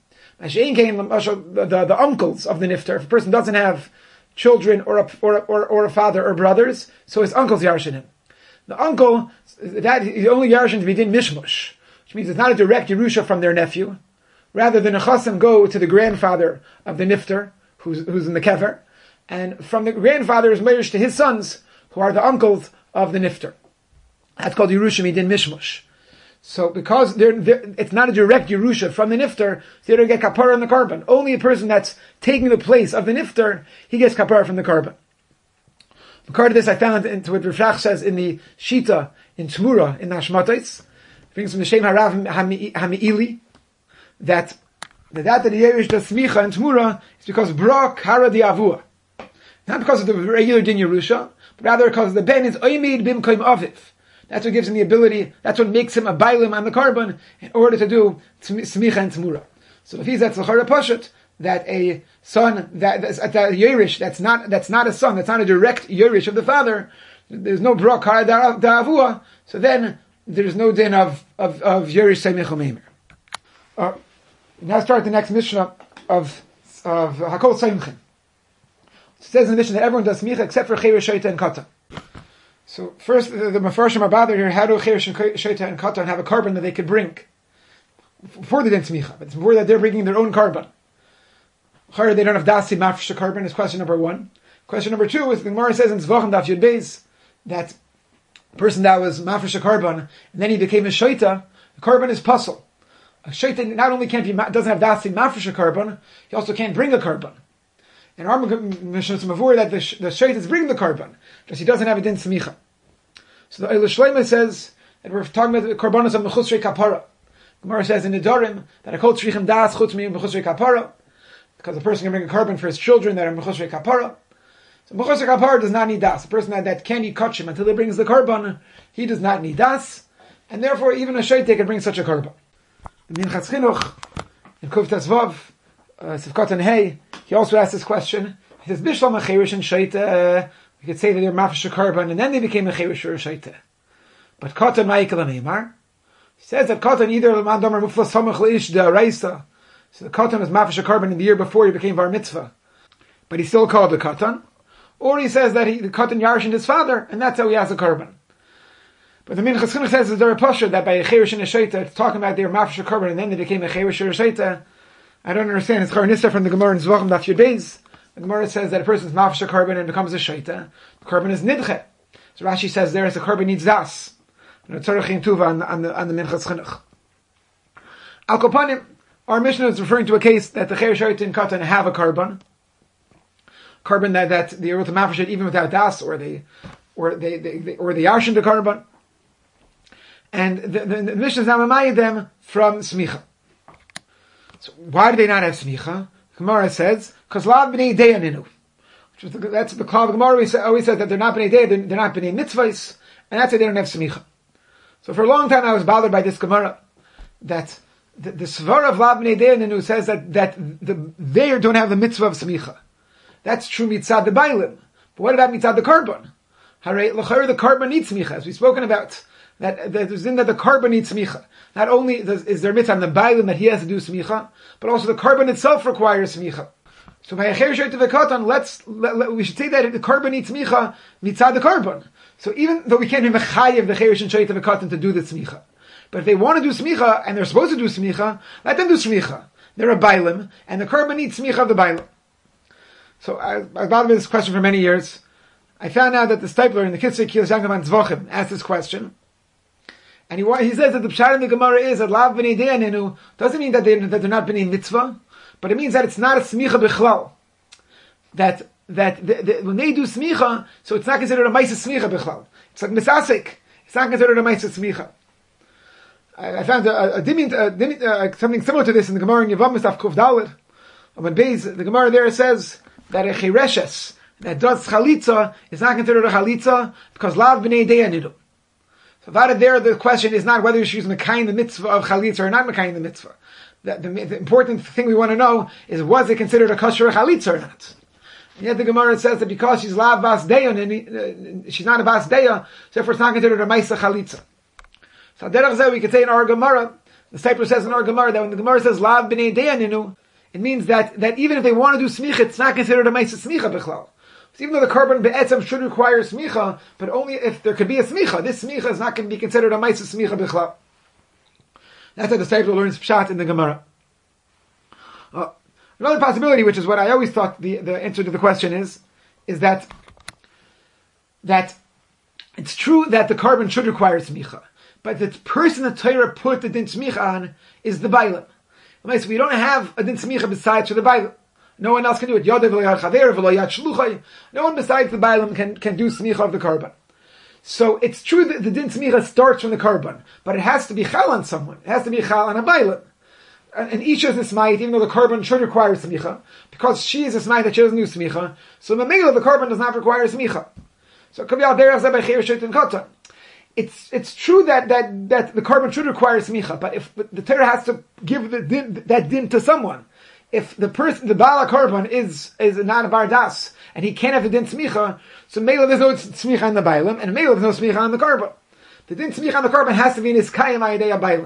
The uncles of the nifter. If a person doesn't have children or a father or brothers, so his uncles yarshin him. The uncle that he only yarshin to be din mishmush, which means it's not a direct Yerusha from their nephew. Rather, the nechasim go to the grandfather of the nifter, who's in the kever. And from the grandfather is married to his sons, who are the uncles of the nifter. That's called Yerusha Midin Mishmush. So because it's not a direct Yerusha from the nifter, so they don't get kapara on the Karban. Only a person that's taking the place of the nifter, he gets kapara from the Karban. Because of this, I found into what Rav Shach says in the Shita, in Tmura, in Hashmatais, brings from the Shem Harav Hami'ili, that the Yerush does Smicha and Tmura is because Bra Kara di Avua. Not because of the regular din Yerusha, but rather because the ben is Oymid Bimkoim Aviv. That's what gives him the ability, that's what makes him a bailim on the Karban in order to do Smicha and Tmura. So if he's at Zachara Pashat, that a son, that Yerush, that's not a son, that's not a direct Yerush of the father, there's no Bra Kara da Avua, so then there's no din of Yerush Semicha Meimer. Now start the next Mishnah of Hakol Seimchen. It says in the Mishnah that everyone does smicha except for Cheresh, Shoita, and Katan. So first, the Mefarshim are bothered here, how do Cheresh, Shoita, and Katan have a Karban that they could bring before they did smicha? But it's before that they're bringing their own Karban. They don't have Dasi Mafresh Karban is question number one. Question number two is, the Gemara says in Zvachim Daf Yud Beis, that person that was Mafresh Karban, and then he became a Shoita, the Karban is puzzle. A Shoita not only doesn't have Dasi Mafresh Karban, he also can't bring a Karban. And our Mishnah is mavur that the Shait is bringing the Karban, because he doesn't have a din smicha. So the Eilish Shleima says that we're talking about the Karbanos of Mechusrei Kapara. Gemara says in the Dorim that a kol tzrichim das chutz mi Mechusrei Kapara, because a person can bring a Karban for his children that are Mechusrei Kapara. So Mechusrei Kapara does not need das. A person that can't eat kachim until he brings the Karban, he does not need das, and therefore even a Shait can bring such a Karban. The Minchas Chinuch in Kuv Tesvav Sivkot and Hey, he also asked this question. He says, Bishlam a Cheresh and Shaita, we could say that they're Mafresh Karban, and then they became a Cheresh or a Shaita. But Katan Ma'ikal Neymar, he says that Katan either L'man Domer Muflas Samach Le'ish Da Raisa, So the katan was mafish a carbon in the year before he became bar mitzvah, but he's still called a katan. Or he says that the katan yarshin his father, and that's how he has a carbon. But the Minchas Chinuch says there a pasha that by a cheirish and a shaita, it's talking about their mafish a carbon, and then they became a cheirish or a shaita. I don't understand. It's Charnista from the Gemara in Zvachim Daf Yud Beis. The Gemara says that a person's mafish a carbon and becomes a shaita. The carbon is nidche. So Rashi says there is a carbon needs das. And it's Tzarech Tuva on the Minchas Chinuch. Al Kopanim, our Mishnah is referring to a case that the cheirish shaita and katan have a carbon. Carbon that the Eruth Mafresh even without das, or the Yarshin the carbon. And the Mishnah is now mamayed them from Smicha. So why do they not have Smicha? Gemara says, because Lav b'nei Deya ninu. That's the Klav Gemara always said that they're not b'nei Deya, they're not b'nei mitzvahs, and that's why they don't have Smicha. So for a long time I was bothered by this Gemara, that the Svara of Lav b'nei Deya ninu says that they don't have the mitzvah of Smicha. That's true mitzad the bailim. But what about mitzad the carbon? Hare l'chayr the carbon needs smicha, as we've spoken about. That the carbon needs smicha. Not only is there mitzad on the bailim that he has to do smicha, but also the carbon itself requires smicha. So by a cheirish shaita v'katan, we should say that the carbon needs smicha mitzad the carbon. So even though we can't be mechayev the cheirish and shaita v'katan to do the smicha, but if they want to do smicha and they're supposed to do smicha, let them do smicha. They're a bailim, and the carbon needs smicha of the bailim. So I was bothered with this question for many years. I found out that the Stipler in the Kitzur Kiyos Yangaman Zvachim asked this question. And he says that the Pshat in the Gemara is that Lav b'nei Deya ninu doesn't mean that they're not b'nei mitzvah, but it means that it's not a smicha b'chlal. That when they do smicha, so it's not considered a ma'aseh smicha b'chlal. It's like misasik. It's not considered a ma'aseh smicha. I found something similar to this in the Gemara in Yevamos Daf Kuf Daled. When Beis, the Gemara there says that a chireshes that does chalitza is not considered a chalitza because Lav b'nei Deya ninu. So that there, the question is not whether she's mekayim the mitzvah of chalitza or not mekayim the mitzvah. The important thing we want to know is, was it considered a kosher chalitza or not? And yet the Gemara says that because she's Lav bas Deya, she's not a bas Deya, therefore it's not considered a ma'aseh chalitza. So derech zeh we could say in our Gemara, the Stipler says in our Gemara that when the Gemara says Lav b'nei Deya ninu, it means that even if they want to do smicha, it's not considered a ma'aseh smicha b'chlal. So even though the carbon be'etzem should require smicha, but only if there could be a smicha, this smicha is not going to be considered a ma'aseh smicha b'chlal. That's how the Stipler learns pshat in the Gemara. Another possibility, which is what I always thought the answer to the question is that it's true that the carbon should require smicha, but the person the Torah put the din smicha on is the bailim. So we don't have a din smicha besides for the bailim. No one else can do it. Yodev v'lo yad chaver v'lo yad shluchay. No one besides the bailim can do smicha of the carbon. So it's true that the din smicha starts from the carbon, but it has to be chal on someone. It has to be chal on a bailim. And each is this might, even though the carbon should require smicha, because she is this might that she doesn't do smicha. So the middle of the carbon does not require smicha. So it could be al derech zeh by cheirish shaita and katan. It's true that the carbon should require smicha, but if the Torah has to give that din to someone, if the person, the Baal carbon is not a bardas, and he can't have the din smicha, so Mela there's no smicha on the bailim, and Mela there's no smicha on the carbon. The din smicha on the carbon has to be in his kayim ayadei bailim.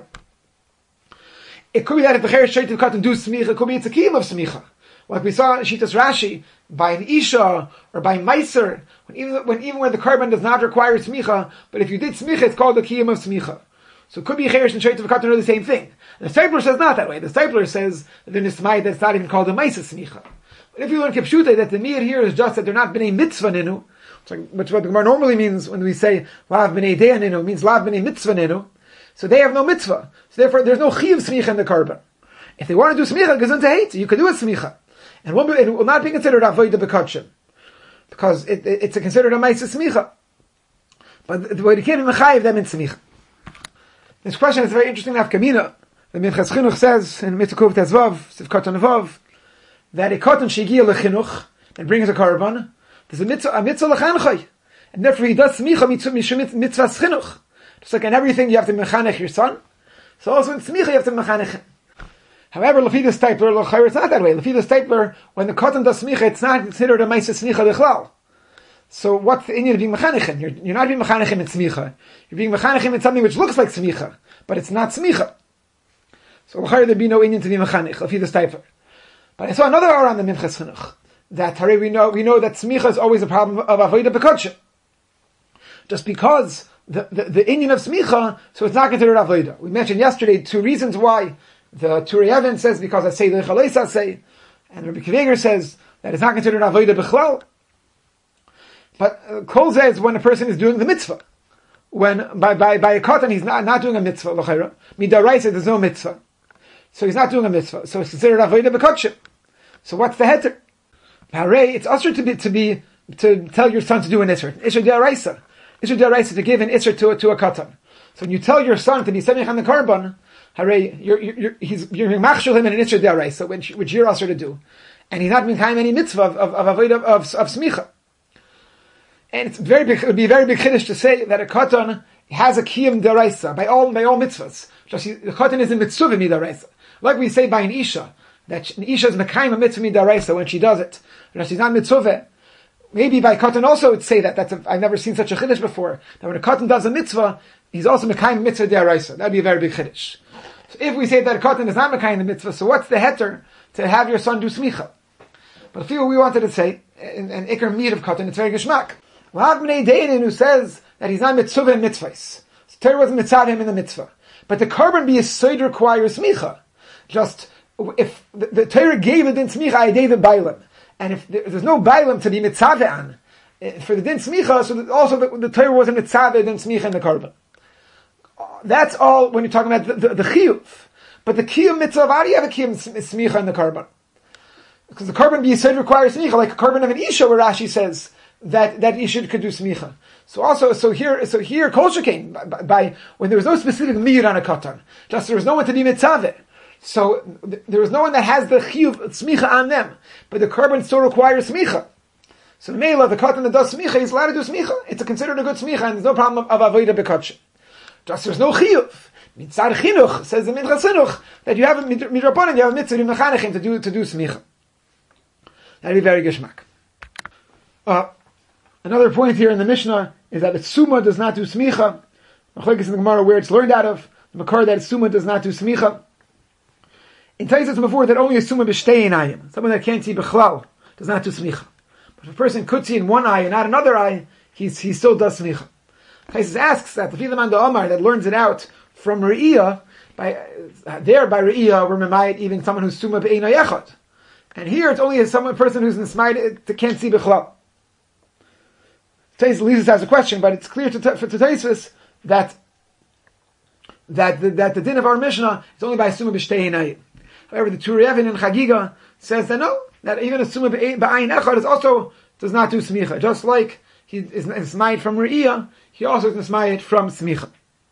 It could be that if the cheirish shaita katan do smicha, it could be it's a kiyum of smicha. Like we saw in Shitas Rashi, by an Isha, or by Meiser, when the carbon does not require smicha, but if you did smicha, it's called the kiyum of smicha. So it could be cheirish and shaita v'katan are the same thing. The Stipler says not that way. The Stipler says that there's nismai that's not even called a ma'aseh smicha. But if you learn Kipshute, that the mir here is just that they're not b'nei mitzvah ninu, which what the Gemara normally means when we say lav b'nei deya ninu, means lav b'nei mitzvah ninu. So they have no mitzvah. So therefore there's no chiyuv smicha in the carbon. If they want to do smicha, gazun tehait, you could do a smicha. And it will not be considered avodah b'kachim, because it's considered a ma'aseh smicha. But the way they can't be mechayev them in smicha. This question is very interesting. Nafkamina. The Minchas Chinuch says in Mitzvah Tezvav, Sivkatan Vav, that a cotton shegiya lechinuch and brings a carbon. There's a mitzvah lechanchai, and therefore he does smicha mitzvah chinuch. Just like in everything you have to mechanech your son, so also in smicha you have to mechanech him. However, Lefi the Stipler, it's not that way. Lefi the Stipler, when the cotton does smicha, it's not considered a ma'aseh smicha dechlal. So what's the inyan of being mechanechim? You're not being mechanechim in smicha. You're being mechanechim in something which looks like smicha, but it's not smicha. So there'd be no Indian to be mechanich, of either type. But I saw another hour on the Minchas Chinuch, that we know that smicha is always a problem of avodah b'kodesh. Just because the Indian of smicha, so it's not considered avodah. We mentioned yesterday 2 reasons why. The Turei Even says because I say the Chaleisa say, and Rabbi Kiveger says that it's not considered avodah b'chlal. But Kol Zeh is when a person is doing the mitzvah. When by a katan he's not doing a mitzvah, l'chayra. Midaraisa there's no mitzvah, so he's not doing a mitzvah. So it's considered avodah b'kodesh. So what's the heter? Harei, it's usher to tell your son to do an isser. Isser d'araisa. Isser d'araisa to give an isser to a katan. So when you tell your son to be semich on the karban, harei, you're machshel him in an isser d'araisa, which you're usher to do, and he's not mekayim any mitzvah of avodah of smicha. And it would be a very big chiddush to say that a katan has a kiyum d'araisa by all mitzvahs. Just the katan is in mitzvah midaraisa, like we say by an isha. That an isha is mekayim a mitzvah midaraisa when she does it. But she's not mitzvah. Maybe by katan also would say that. I've never seen such a chiddush before. That when a katan does a mitzvah, he's also mekayim mitzvah d'araisa. That'd be a very big chiddush. So if we say that a katan is not mekayim the mitzvah, so what's the heter to have your son do smicha? But a few we wanted to say, an ikar meat of katan, it's very geshmak. L'hagmnei deinin who says that he's not mitzvah in mitzvahs. So Torah wasn't mitzvah him in the mitzvah. But the korban be a soid requires smicha. Just, if the Torah gave it in smicha, I gave it bailam. And if there's no bailam to be mitzvah on, for the din smicha, so also the Torah wasn't mitzvah in smicha in the korban. That's all when you're talking about the chiyuv. But the kiyum mitzvah, how do you have a kiyum smicha in the korban? Because the korban be a soid requires smicha, like a korban of an isha where Rashi says, that Ishid could do smicha. So here, kol shekain, by when there was no specific mir on a katan, just there was no one to be mitzaveh. So there was no one that has the chiyuv smicha on them, but the korban still requires smicha. So the meila, the katan that does smicha, he's allowed to do smicha. It's considered a good smicha, and there's no problem of avodah b'kodesh. Just there's no chiyuv. Mitzad chinuch says the Minchas Chinuch that you have midrabanan, you have a mitzvah in mechanechim to do smicha. That'd be very geshmak. Another point here in the Mishnah is that Suma does not do smicha. Machlokes in the Gemara where it's learned out of. The Makar that Suma does not do smicha. In Taisus before that only a Suma b'shtei einayim. Someone that can't see b'chlal does not do smicha. But if a person could see in one eye and not another eye, he still does smicha. Taisus asks that the Filaman de Omar that learns it out from Re'iyah, by Re'iyah we're memayit even someone who's Suma b'eino yechad. And here it's only a person who's nismayit that can't see b'chlal. Taisus leaves us as a question, but it's clear to Taisus that the din of our Mishnah is only by Suma b'shtei einayim. However, the Turei Even in Chagiga says that no, that even a Suma b'ayin echad is also does not do smicha. Just like he is nismayit from Re'iyah, he also is nismayit from smicha.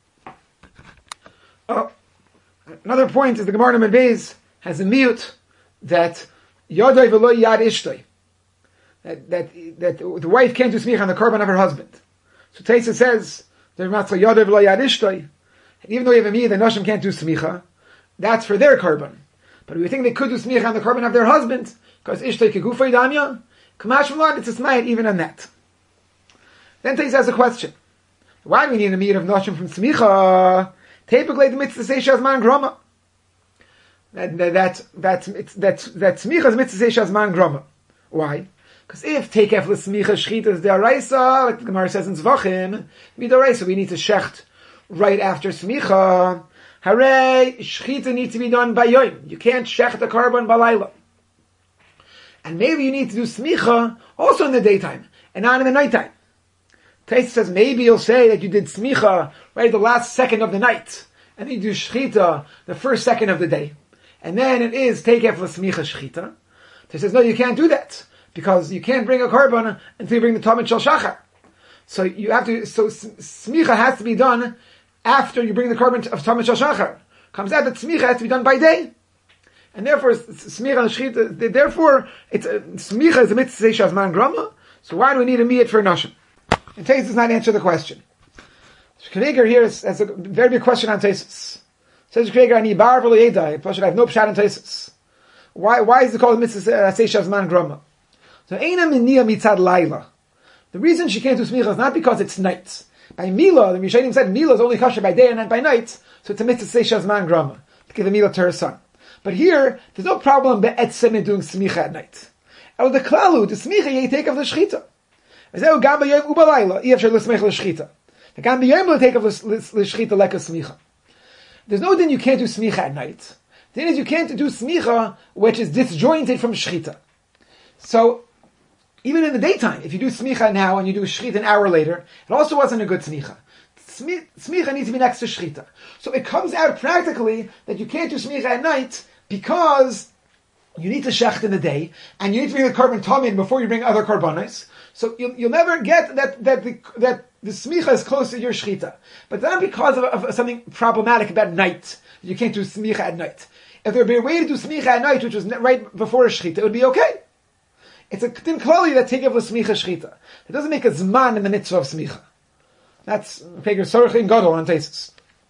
Another point is the Gemara Amud Beis has a miyut that yodai v'lo yad ishtoi. That the wife can't do smicha on the korban of her husband. So Taisus says, even though you have a miyah that Nashim can't do smicha, that's for their korban. But we think they could do smicha on the korban of their husband, because ishtoi kegufay damya, kamash v'lad, it's a smayat even on that. Then Taisus has a question. Why do we need a miyah of Nashim from smicha? Typically the mitzvah say shazman groma. That smicha is mitzvah say shazman groma. Why? Because if take eflas smicha shchita is d'araisa, like the Gemara says in Zvachim, midaraisa we need to shecht right after smicha. Hooray, shchita needs to be done by yom. You can't shecht the korban balayla. And maybe you need to do smicha also in the daytime and not in the nighttime. Taisus says maybe you'll say that you did smicha right at the last second of the night, and then you do shchita the first second of the day, and then it is take eflas smicha shchita. Taisus says no, you can't do that. Because you can't bring a korban until you bring the Tamid Shel Shachar. So smicha has to be done after you bring the korban of Tamid Shel Shachar. Comes out that smicha has to be done by day. And therefore, smicha and shchita, therefore, smicha is a mitzvah shazman grama. So why do we need a miyat for nashim? And Taisus does not answer the question. Shkreger here has a very big question on Taisus. Says Shkreger, ani bar v'lo yedai. I have no pshat on Taisus. Why is it called mitzvah shazman grama? So Eina Minia Mitzad Laila. The reason she can't do smicha is not because it's night. By Mila, the Rishonim said Mila is only kosher by day and not by night, so it's a mitzvah say shazman grama. to give a meal to her son. But here, there's no problem be'etzem in doing smicha at night. El the klalu, the smicha you take of the shchita. Ezeu gam b'yom u'balayla, yefshar l'smech l'shchita. The gam b'yom will take of l'shchita like a smicha. There's no din you can't do smicha at night. The thing is you can't do smicha which is disjointed from shchita. So, even in the daytime, if you do smicha now and you do shchita an hour later, it also wasn't a good smicha. Smicha needs to be next to shchita. So it comes out practically that you can't do smicha at night because you need to shecht in the day, and you need to bring the carbon tamin before you bring other carbonis. So you'll never get that the smicha is close to your shchita. But not because of something problematic about night. You can't do smicha at night. If there would be a way to do smicha at night, which was right before a shchita, it would be okay. It's a din klali that take of the smicha shchita. It doesn't make a zman in the mitzvah of smicha. That's Prager's Sorach in Gadol on Tesis.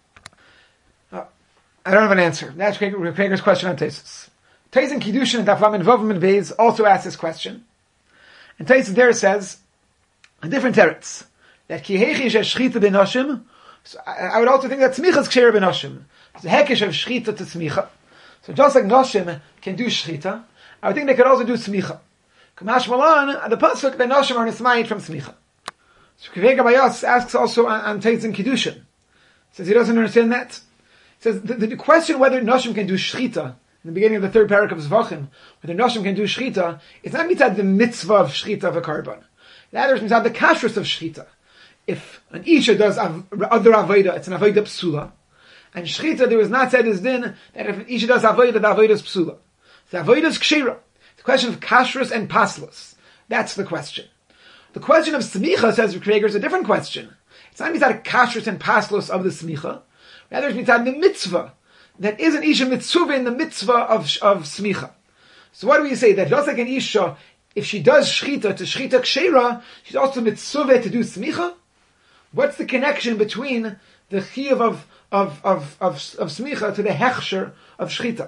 I don't have an answer. That's Prager's question on Tesis. Tesis in Kiddushin and Daflam and Vavim and Beis also asks this question. And Tesis there says, a different teretz, that ki hechish shchita b'noshim, so I would also think that smicha is ksher b'noshim. It's a hekish of shchita to smicha. So just like noshim can do shchita, I would think they could also do smicha. Kamash Malan, the pasuk that noshim are nismayit from smicha. So Kvei Gabayas asks also on Teitz in Kiddushin. Says he doesn't understand that. Says the question whether Noshim can do Shchita, in the beginning of the third parak of Zvachim, whether Noshim can do Shchita, it's not mitzad the mitzvah of Shchita of a carbon. Rather it's mitzad the kashrus of Shchita. If an Isha does other Avodah, it's an Avodah Psula. And Shchita, there was not said as din, that if an Isha does Avodah, the Avodah is Psula. The Avodah is Kshira. The question of kashrus and paslas. That's the question. The question of smicha, says Krager, is a different question. It's not mitzad kashrus and paslos of the smicha. Rather, it's mitzad the mitzvah. That is an isha mitzvah in the mitzvah of smicha. So what do we say? That just like an isha, if she does shchita to shchita kshera, she's also mitzvah to do smicha? What's the connection between the chiyuv of smicha to the hechsher of shchita?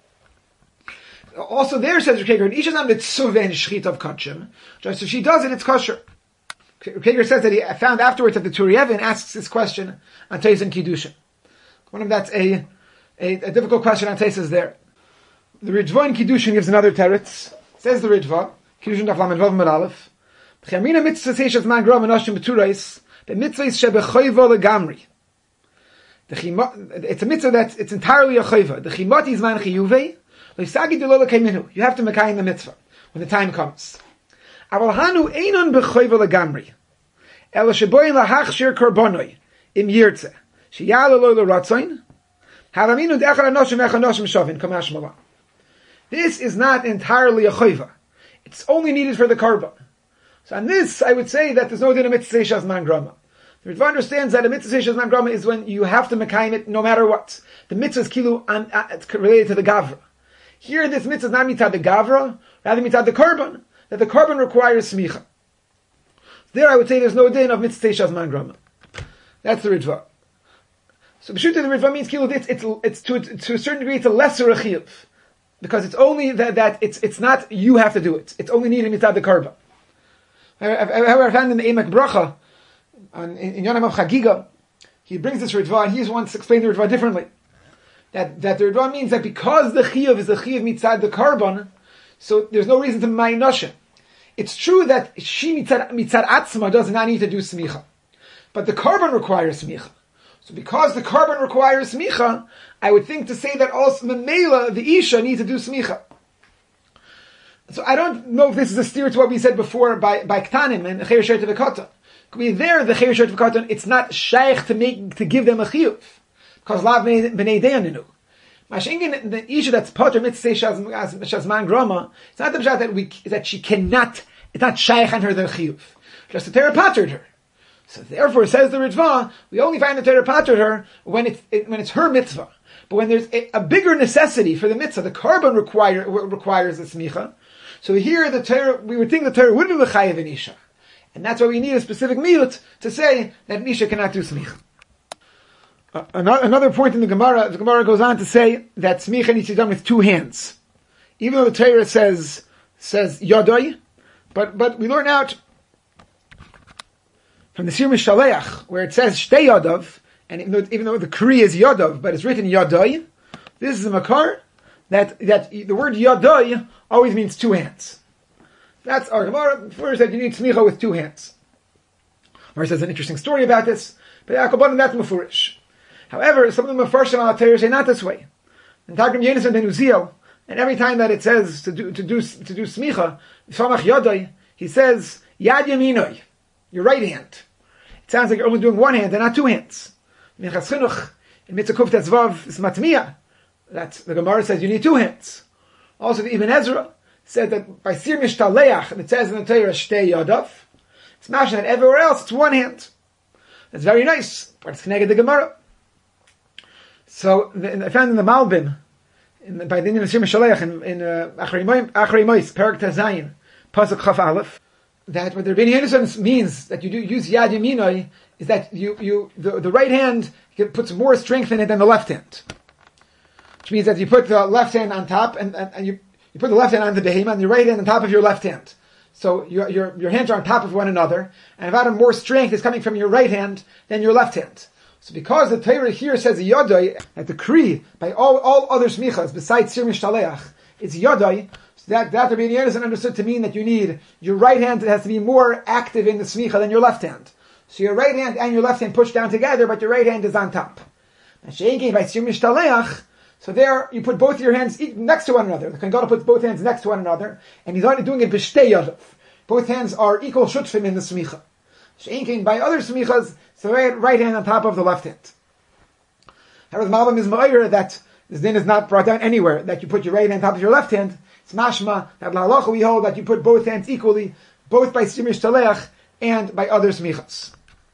Also there says Rekager, an isha is not mitzvah in shchita of kachim. Just if she does it, it's kosher. Rekager says that he found afterwards that the Turiyevin asks this question on Teis and Kiddushin. One of that's a difficult question on Teis is there. The Ritva in Kiddushin gives another teretz. Says the Ritva, Kiddushin daf lamed vav med aleph, B'chamina mitzvah seishes man grov enoshim b'turais, the mitzvah is shebechoiva legamri. It's a mitzvah that's it's entirely a choiva. The chimati is man chiyuvei. You have to mekayim the mitzvah when the time comes. Avalhanu einon b'choiva legamri. Ela sheboyin lahachshir korbonoi im yirtze. Sheyala lo l'ratzoin. Haraminu de'echad anoshim echad anoshim shovin kamash malan. This is not entirely a choiva. It's only needed for the korban. So on this, I would say that there's no din of mitzvah seishas man grama. The Ritva understands that a mitzvah seishas man grama is when you have to mekayim it no matter what. The mitzvah is kilu related to the gavra. Here, this mitzvah is not mitad the gavra, rather mitad the korban. That the korban requires smicha. There, I would say there's no din of mitzvah seishas man grama. That's the Ritva. So the Ritva means kilu. It's to a certain degree, it's a lesser chiyuv. Because it's only that it's not you have to do it. It's only needed mitad the korban. However, I found in the Emek Bracha, in Yonam of Chagiga, he brings this Ritva, and he once explained the Ritva differently. That the Ritva means that because the chiyuv is the chiyuv mitzad the korban, so there's no reason to ma'inoshim. It's true that she mitzad atzma does not need to do smicha. But the korban requires smicha. So because the korban requires smicha, I would think to say that also memela, the isha, needs to do smicha. So I don't know if this is a steer to what we said before by Ktanim and Cheir Shet V'Katan. There, the Cheir Shet V'Katan, it's not shaykh to give them a chiyuv. Because lav b'nei deyaninu. Mashingin, the isha that's potter mitzvah shazman grama, it's not the pshat that she cannot, it's not shaykh on her the chiyuv. Just the Torah pattered her. So therefore, says the Ritva, we only find the Torah pattered her when it's her mitzvah. But when there's a bigger necessity for the mitzvah, the korban requires the smicha. So here the Torah, we would think the Torah would be l'chayev in isha. And that's why we need a specific miyut to say that isha cannot do smicha. Another point in the Gemara goes on to say that smicha needs to be done with two hands. Even though the Torah says yodoi, but we learn out from the Sir Mishaleach, where it says shtei yodov, and even though the Kri is yodov, but it's written yodoi, This is a makar that the word yadai always means two hands. That's our Gemara. First, that you need smicha with two hands. Gemara says an interesting story about this, but Yaakov that's mefurish. However, some of the Mefarshim al Torah say not this way. In Targum Yonasan ben Uziel, and every time that it says to do smicha, samach yadai, he says yad yaminoi, your right hand. It sounds like you're only doing one hand and not two hands. Minchas Chinuch in Mitzvah Kuf Tetzvav is matmiya. That the Gemara says you need two hands. Also, the Ibn Ezra said that by Sir Mishtaleach, it says in the Torah Shtei Yadav, it's mashing that everywhere else it's one hand. That's very nice, but it's connected to the Gemara. So I found in the Malbim, by the name of Sir Mishtaleach in Achrei Mois, Perak Tazayin, Pasuk Chaf Aleph, that what the Rebbeinu Yonasan means that you do use Yad Yaminoi is that the right hand puts more strength in it than the left hand. Which means that you put the left hand on top and you put the left hand on the behema and your right hand on top of your left hand. So your hands are on top of one another, and about more strength is coming from your right hand than your left hand. So because the Torah here says yadai, that the kri by all other smichas besides Sir Mishtaleach, it's yadai, so that the Rebbeinu Yonasan understood to mean that you need your right hand has to be more active in the smicha than your left hand. So your right hand and your left hand push down together, but your right hand is on top. And she'egei by Sir Mishtaleach, so there, you put both your hands next to one another. The Kohen Gadol puts both hands next to one another, and he's only doing it b'shtei yadav. Both hands are equal shutfim in the smicha. She'inkin by other smichas, so right hand on top of the left hand. However, the Malbim is ma'ir that this din is not brought down anywhere, that you put your right hand on top of your left hand. It's mashma, that la'alacha we hold that you put both hands equally, both by Sir Mishtaleach and by other smichas.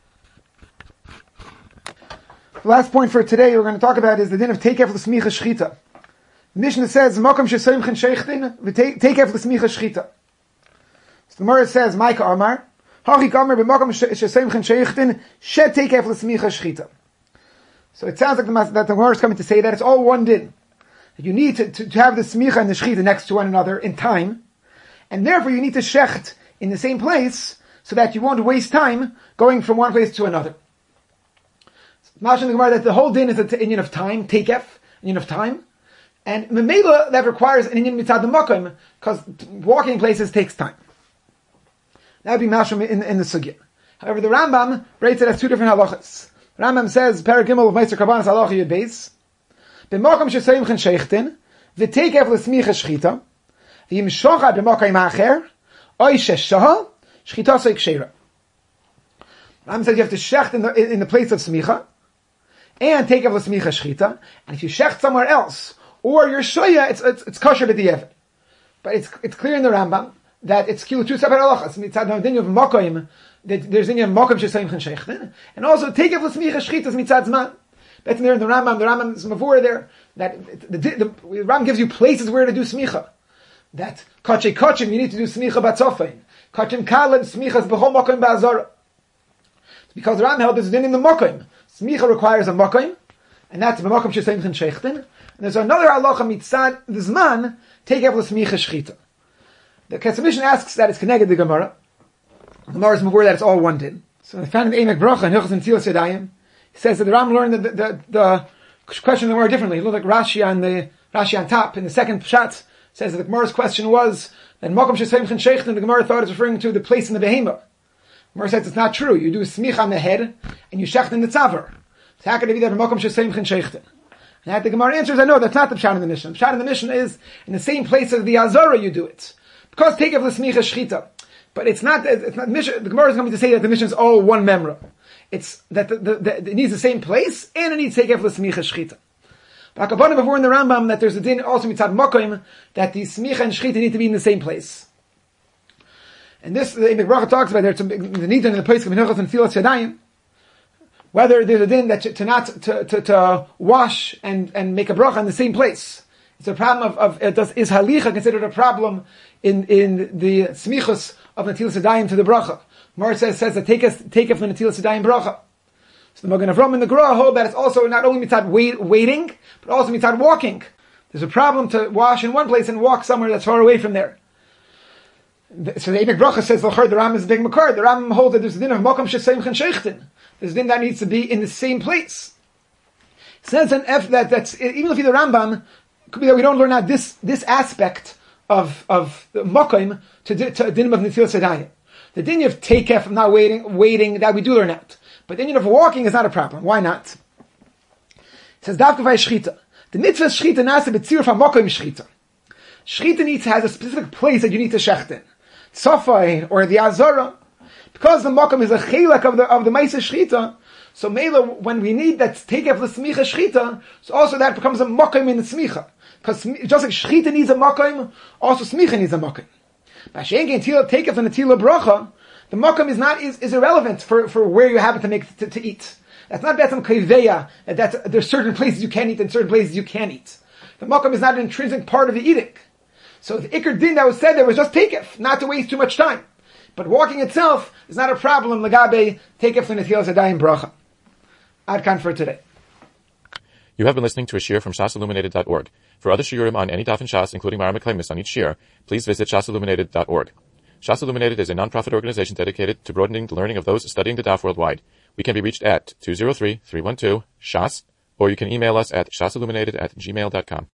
The last point for today we're going to talk about is the din of takef l'smicha shchita. The Mishnah says, "Makom shesoimchen sheichtin v'takef l'smicha shchita." So the Gemara says, "Maika Amar, Hachik Amar b'makom shesoimchen sheichtin shet takef l'smicha shchita." So it sounds like that the Gemara is coming to say that it's all one din. That you need to have the smicha and the shchita next to one another in time, and therefore you need to shecht in the same place so that you won't waste time going from one place to another. Mash in the Gemara that the whole din is an Indian of time, takef, Indian of time, and memela that requires an Indian mitzad makom because walking places takes time. That would be mashum in the sugya. However, the Rambam rates it as two different halachas. Rambam says, Perek Gimel of Meister Kabbanas halacha yud beis, b'makom shesoimchen sheichtin v'takef l'smicha shchita v'im shochad b'makom acher oy sheshaha shchita soy ksheira. Rambam says you have to shecht in the place of smicha and take of the smicha shchita, and if you shecht somewhere else, or your shoya, it's kosher b'diavad. But it's clear in the Rambam that it's two separate halachas. Mitzad ha'din of makom, there's in your makom shesoimchen sheichtin, and also take of the smicha shchita is mitzad zman. That's there in the Rambam is mavur there, that the Rambam gives you places where to do smicha. That kachim, you need to do smicha batzofein. Kachim kalim, smicha is b'chol makom ba'azara. Because the Rambam held there's a din in the makom. Smicha requires a makom, and that's the makom shesoimchen sheichtin. And there's another halacha mitzad the zman take up the smicha shchita. The Kesef asks that it's connected to the Gemara. The Gemara is mavur that it's all one din. So I found in the Emek Bracha and Hilchos and Tzilas Yadayim. He says that the Rambam learned the question of the Gemara differently. He looked like Rashi on top in the second pshat says that the Gemara's question was that makom shesoimchen sheichtin. The Gemara thought it's referring to the place in the behema. Gemara says it's not true. You do a smicha on the head and you shecht in the tzavar. So how can it be that makom shesoimchen sheichtin? And the Gemara answers, I know that's not the pshat in the Mishnah. The pshat in the Mishnah is in the same place as the Azara you do it. Because take of the smicha shchita. But it's not Mishnah. The Gemara is going to say that the Mishnah is all one memra. It's that it needs the same place and it needs take of the smicha shchita. But Akabanim before in the Rambam that there's a din also mitzad makom that the smicha and shchita need to be in the same place. And this, the Emek Bracha talks about there's the need in the place of Hilchos and Tzilas Yadayim, whether there's a din that to wash and make a bracha in the same place. It's a problem is halicha considered a problem in the smichus of Netilas Yadayim to the bracha? Mar says that take it from the Netilas Yadayim bracha. So the Magen Avraham and the Gra hold that it's also not only mitzad waiting, but also mitzad walking. There's a problem to wash in one place and walk somewhere that's far away from there. So the Emek Bracha says the Ram is a big makar. The Ram holds that there's a din of makom shesoimchen sheichtin. There's a din that needs to be in the same place. says an F that's even if you're the Rambam, it could be that we don't learn out this aspect of the Mokim to dinim of Netilas Yadayim. The din of takef, not waiting, that we do learn out. But the din of walking is not a problem. Why not? It says Davka vay Shchita. The mitzvah Shchita nasa b'tzir from Mokim Shchita. Shchita has a specific place that you need to shecht in. Tzafay or the Azara. Because the Mokim is a chelak of the Maisa Shchita, so Mela, when we need that takef l'smicha Shchita, so also that becomes a Mokim in the smicha. Because just like Shchita needs a Mokim, also smicha needs a Mokim. By Shengen Tila takef and a Tila bracha, the Mokim is irrelevant for where you happen to make to eat. That's not betzam kaiveya, that there's certain places you can eat and certain places you can't eat. The Mokim is not an intrinsic part of the eating. So the Iker Din that was said there was just takef, not to waste too much time. But walking itself is not a problem. Lagabe takef and Netilas Yadayim bracha. Adkan for today. You have been listening to a shiur from shasilluminated.org. For other shiurim on any daf in Shas, including Mara Meklemis on each shiur, please visit shasilluminated.org. Shas Illuminated is a non-profit organization dedicated to broadening the learning of those studying the daf worldwide. We can be reached at 203-312-SHAS, or you can email us at shasilluminated@gmail.com.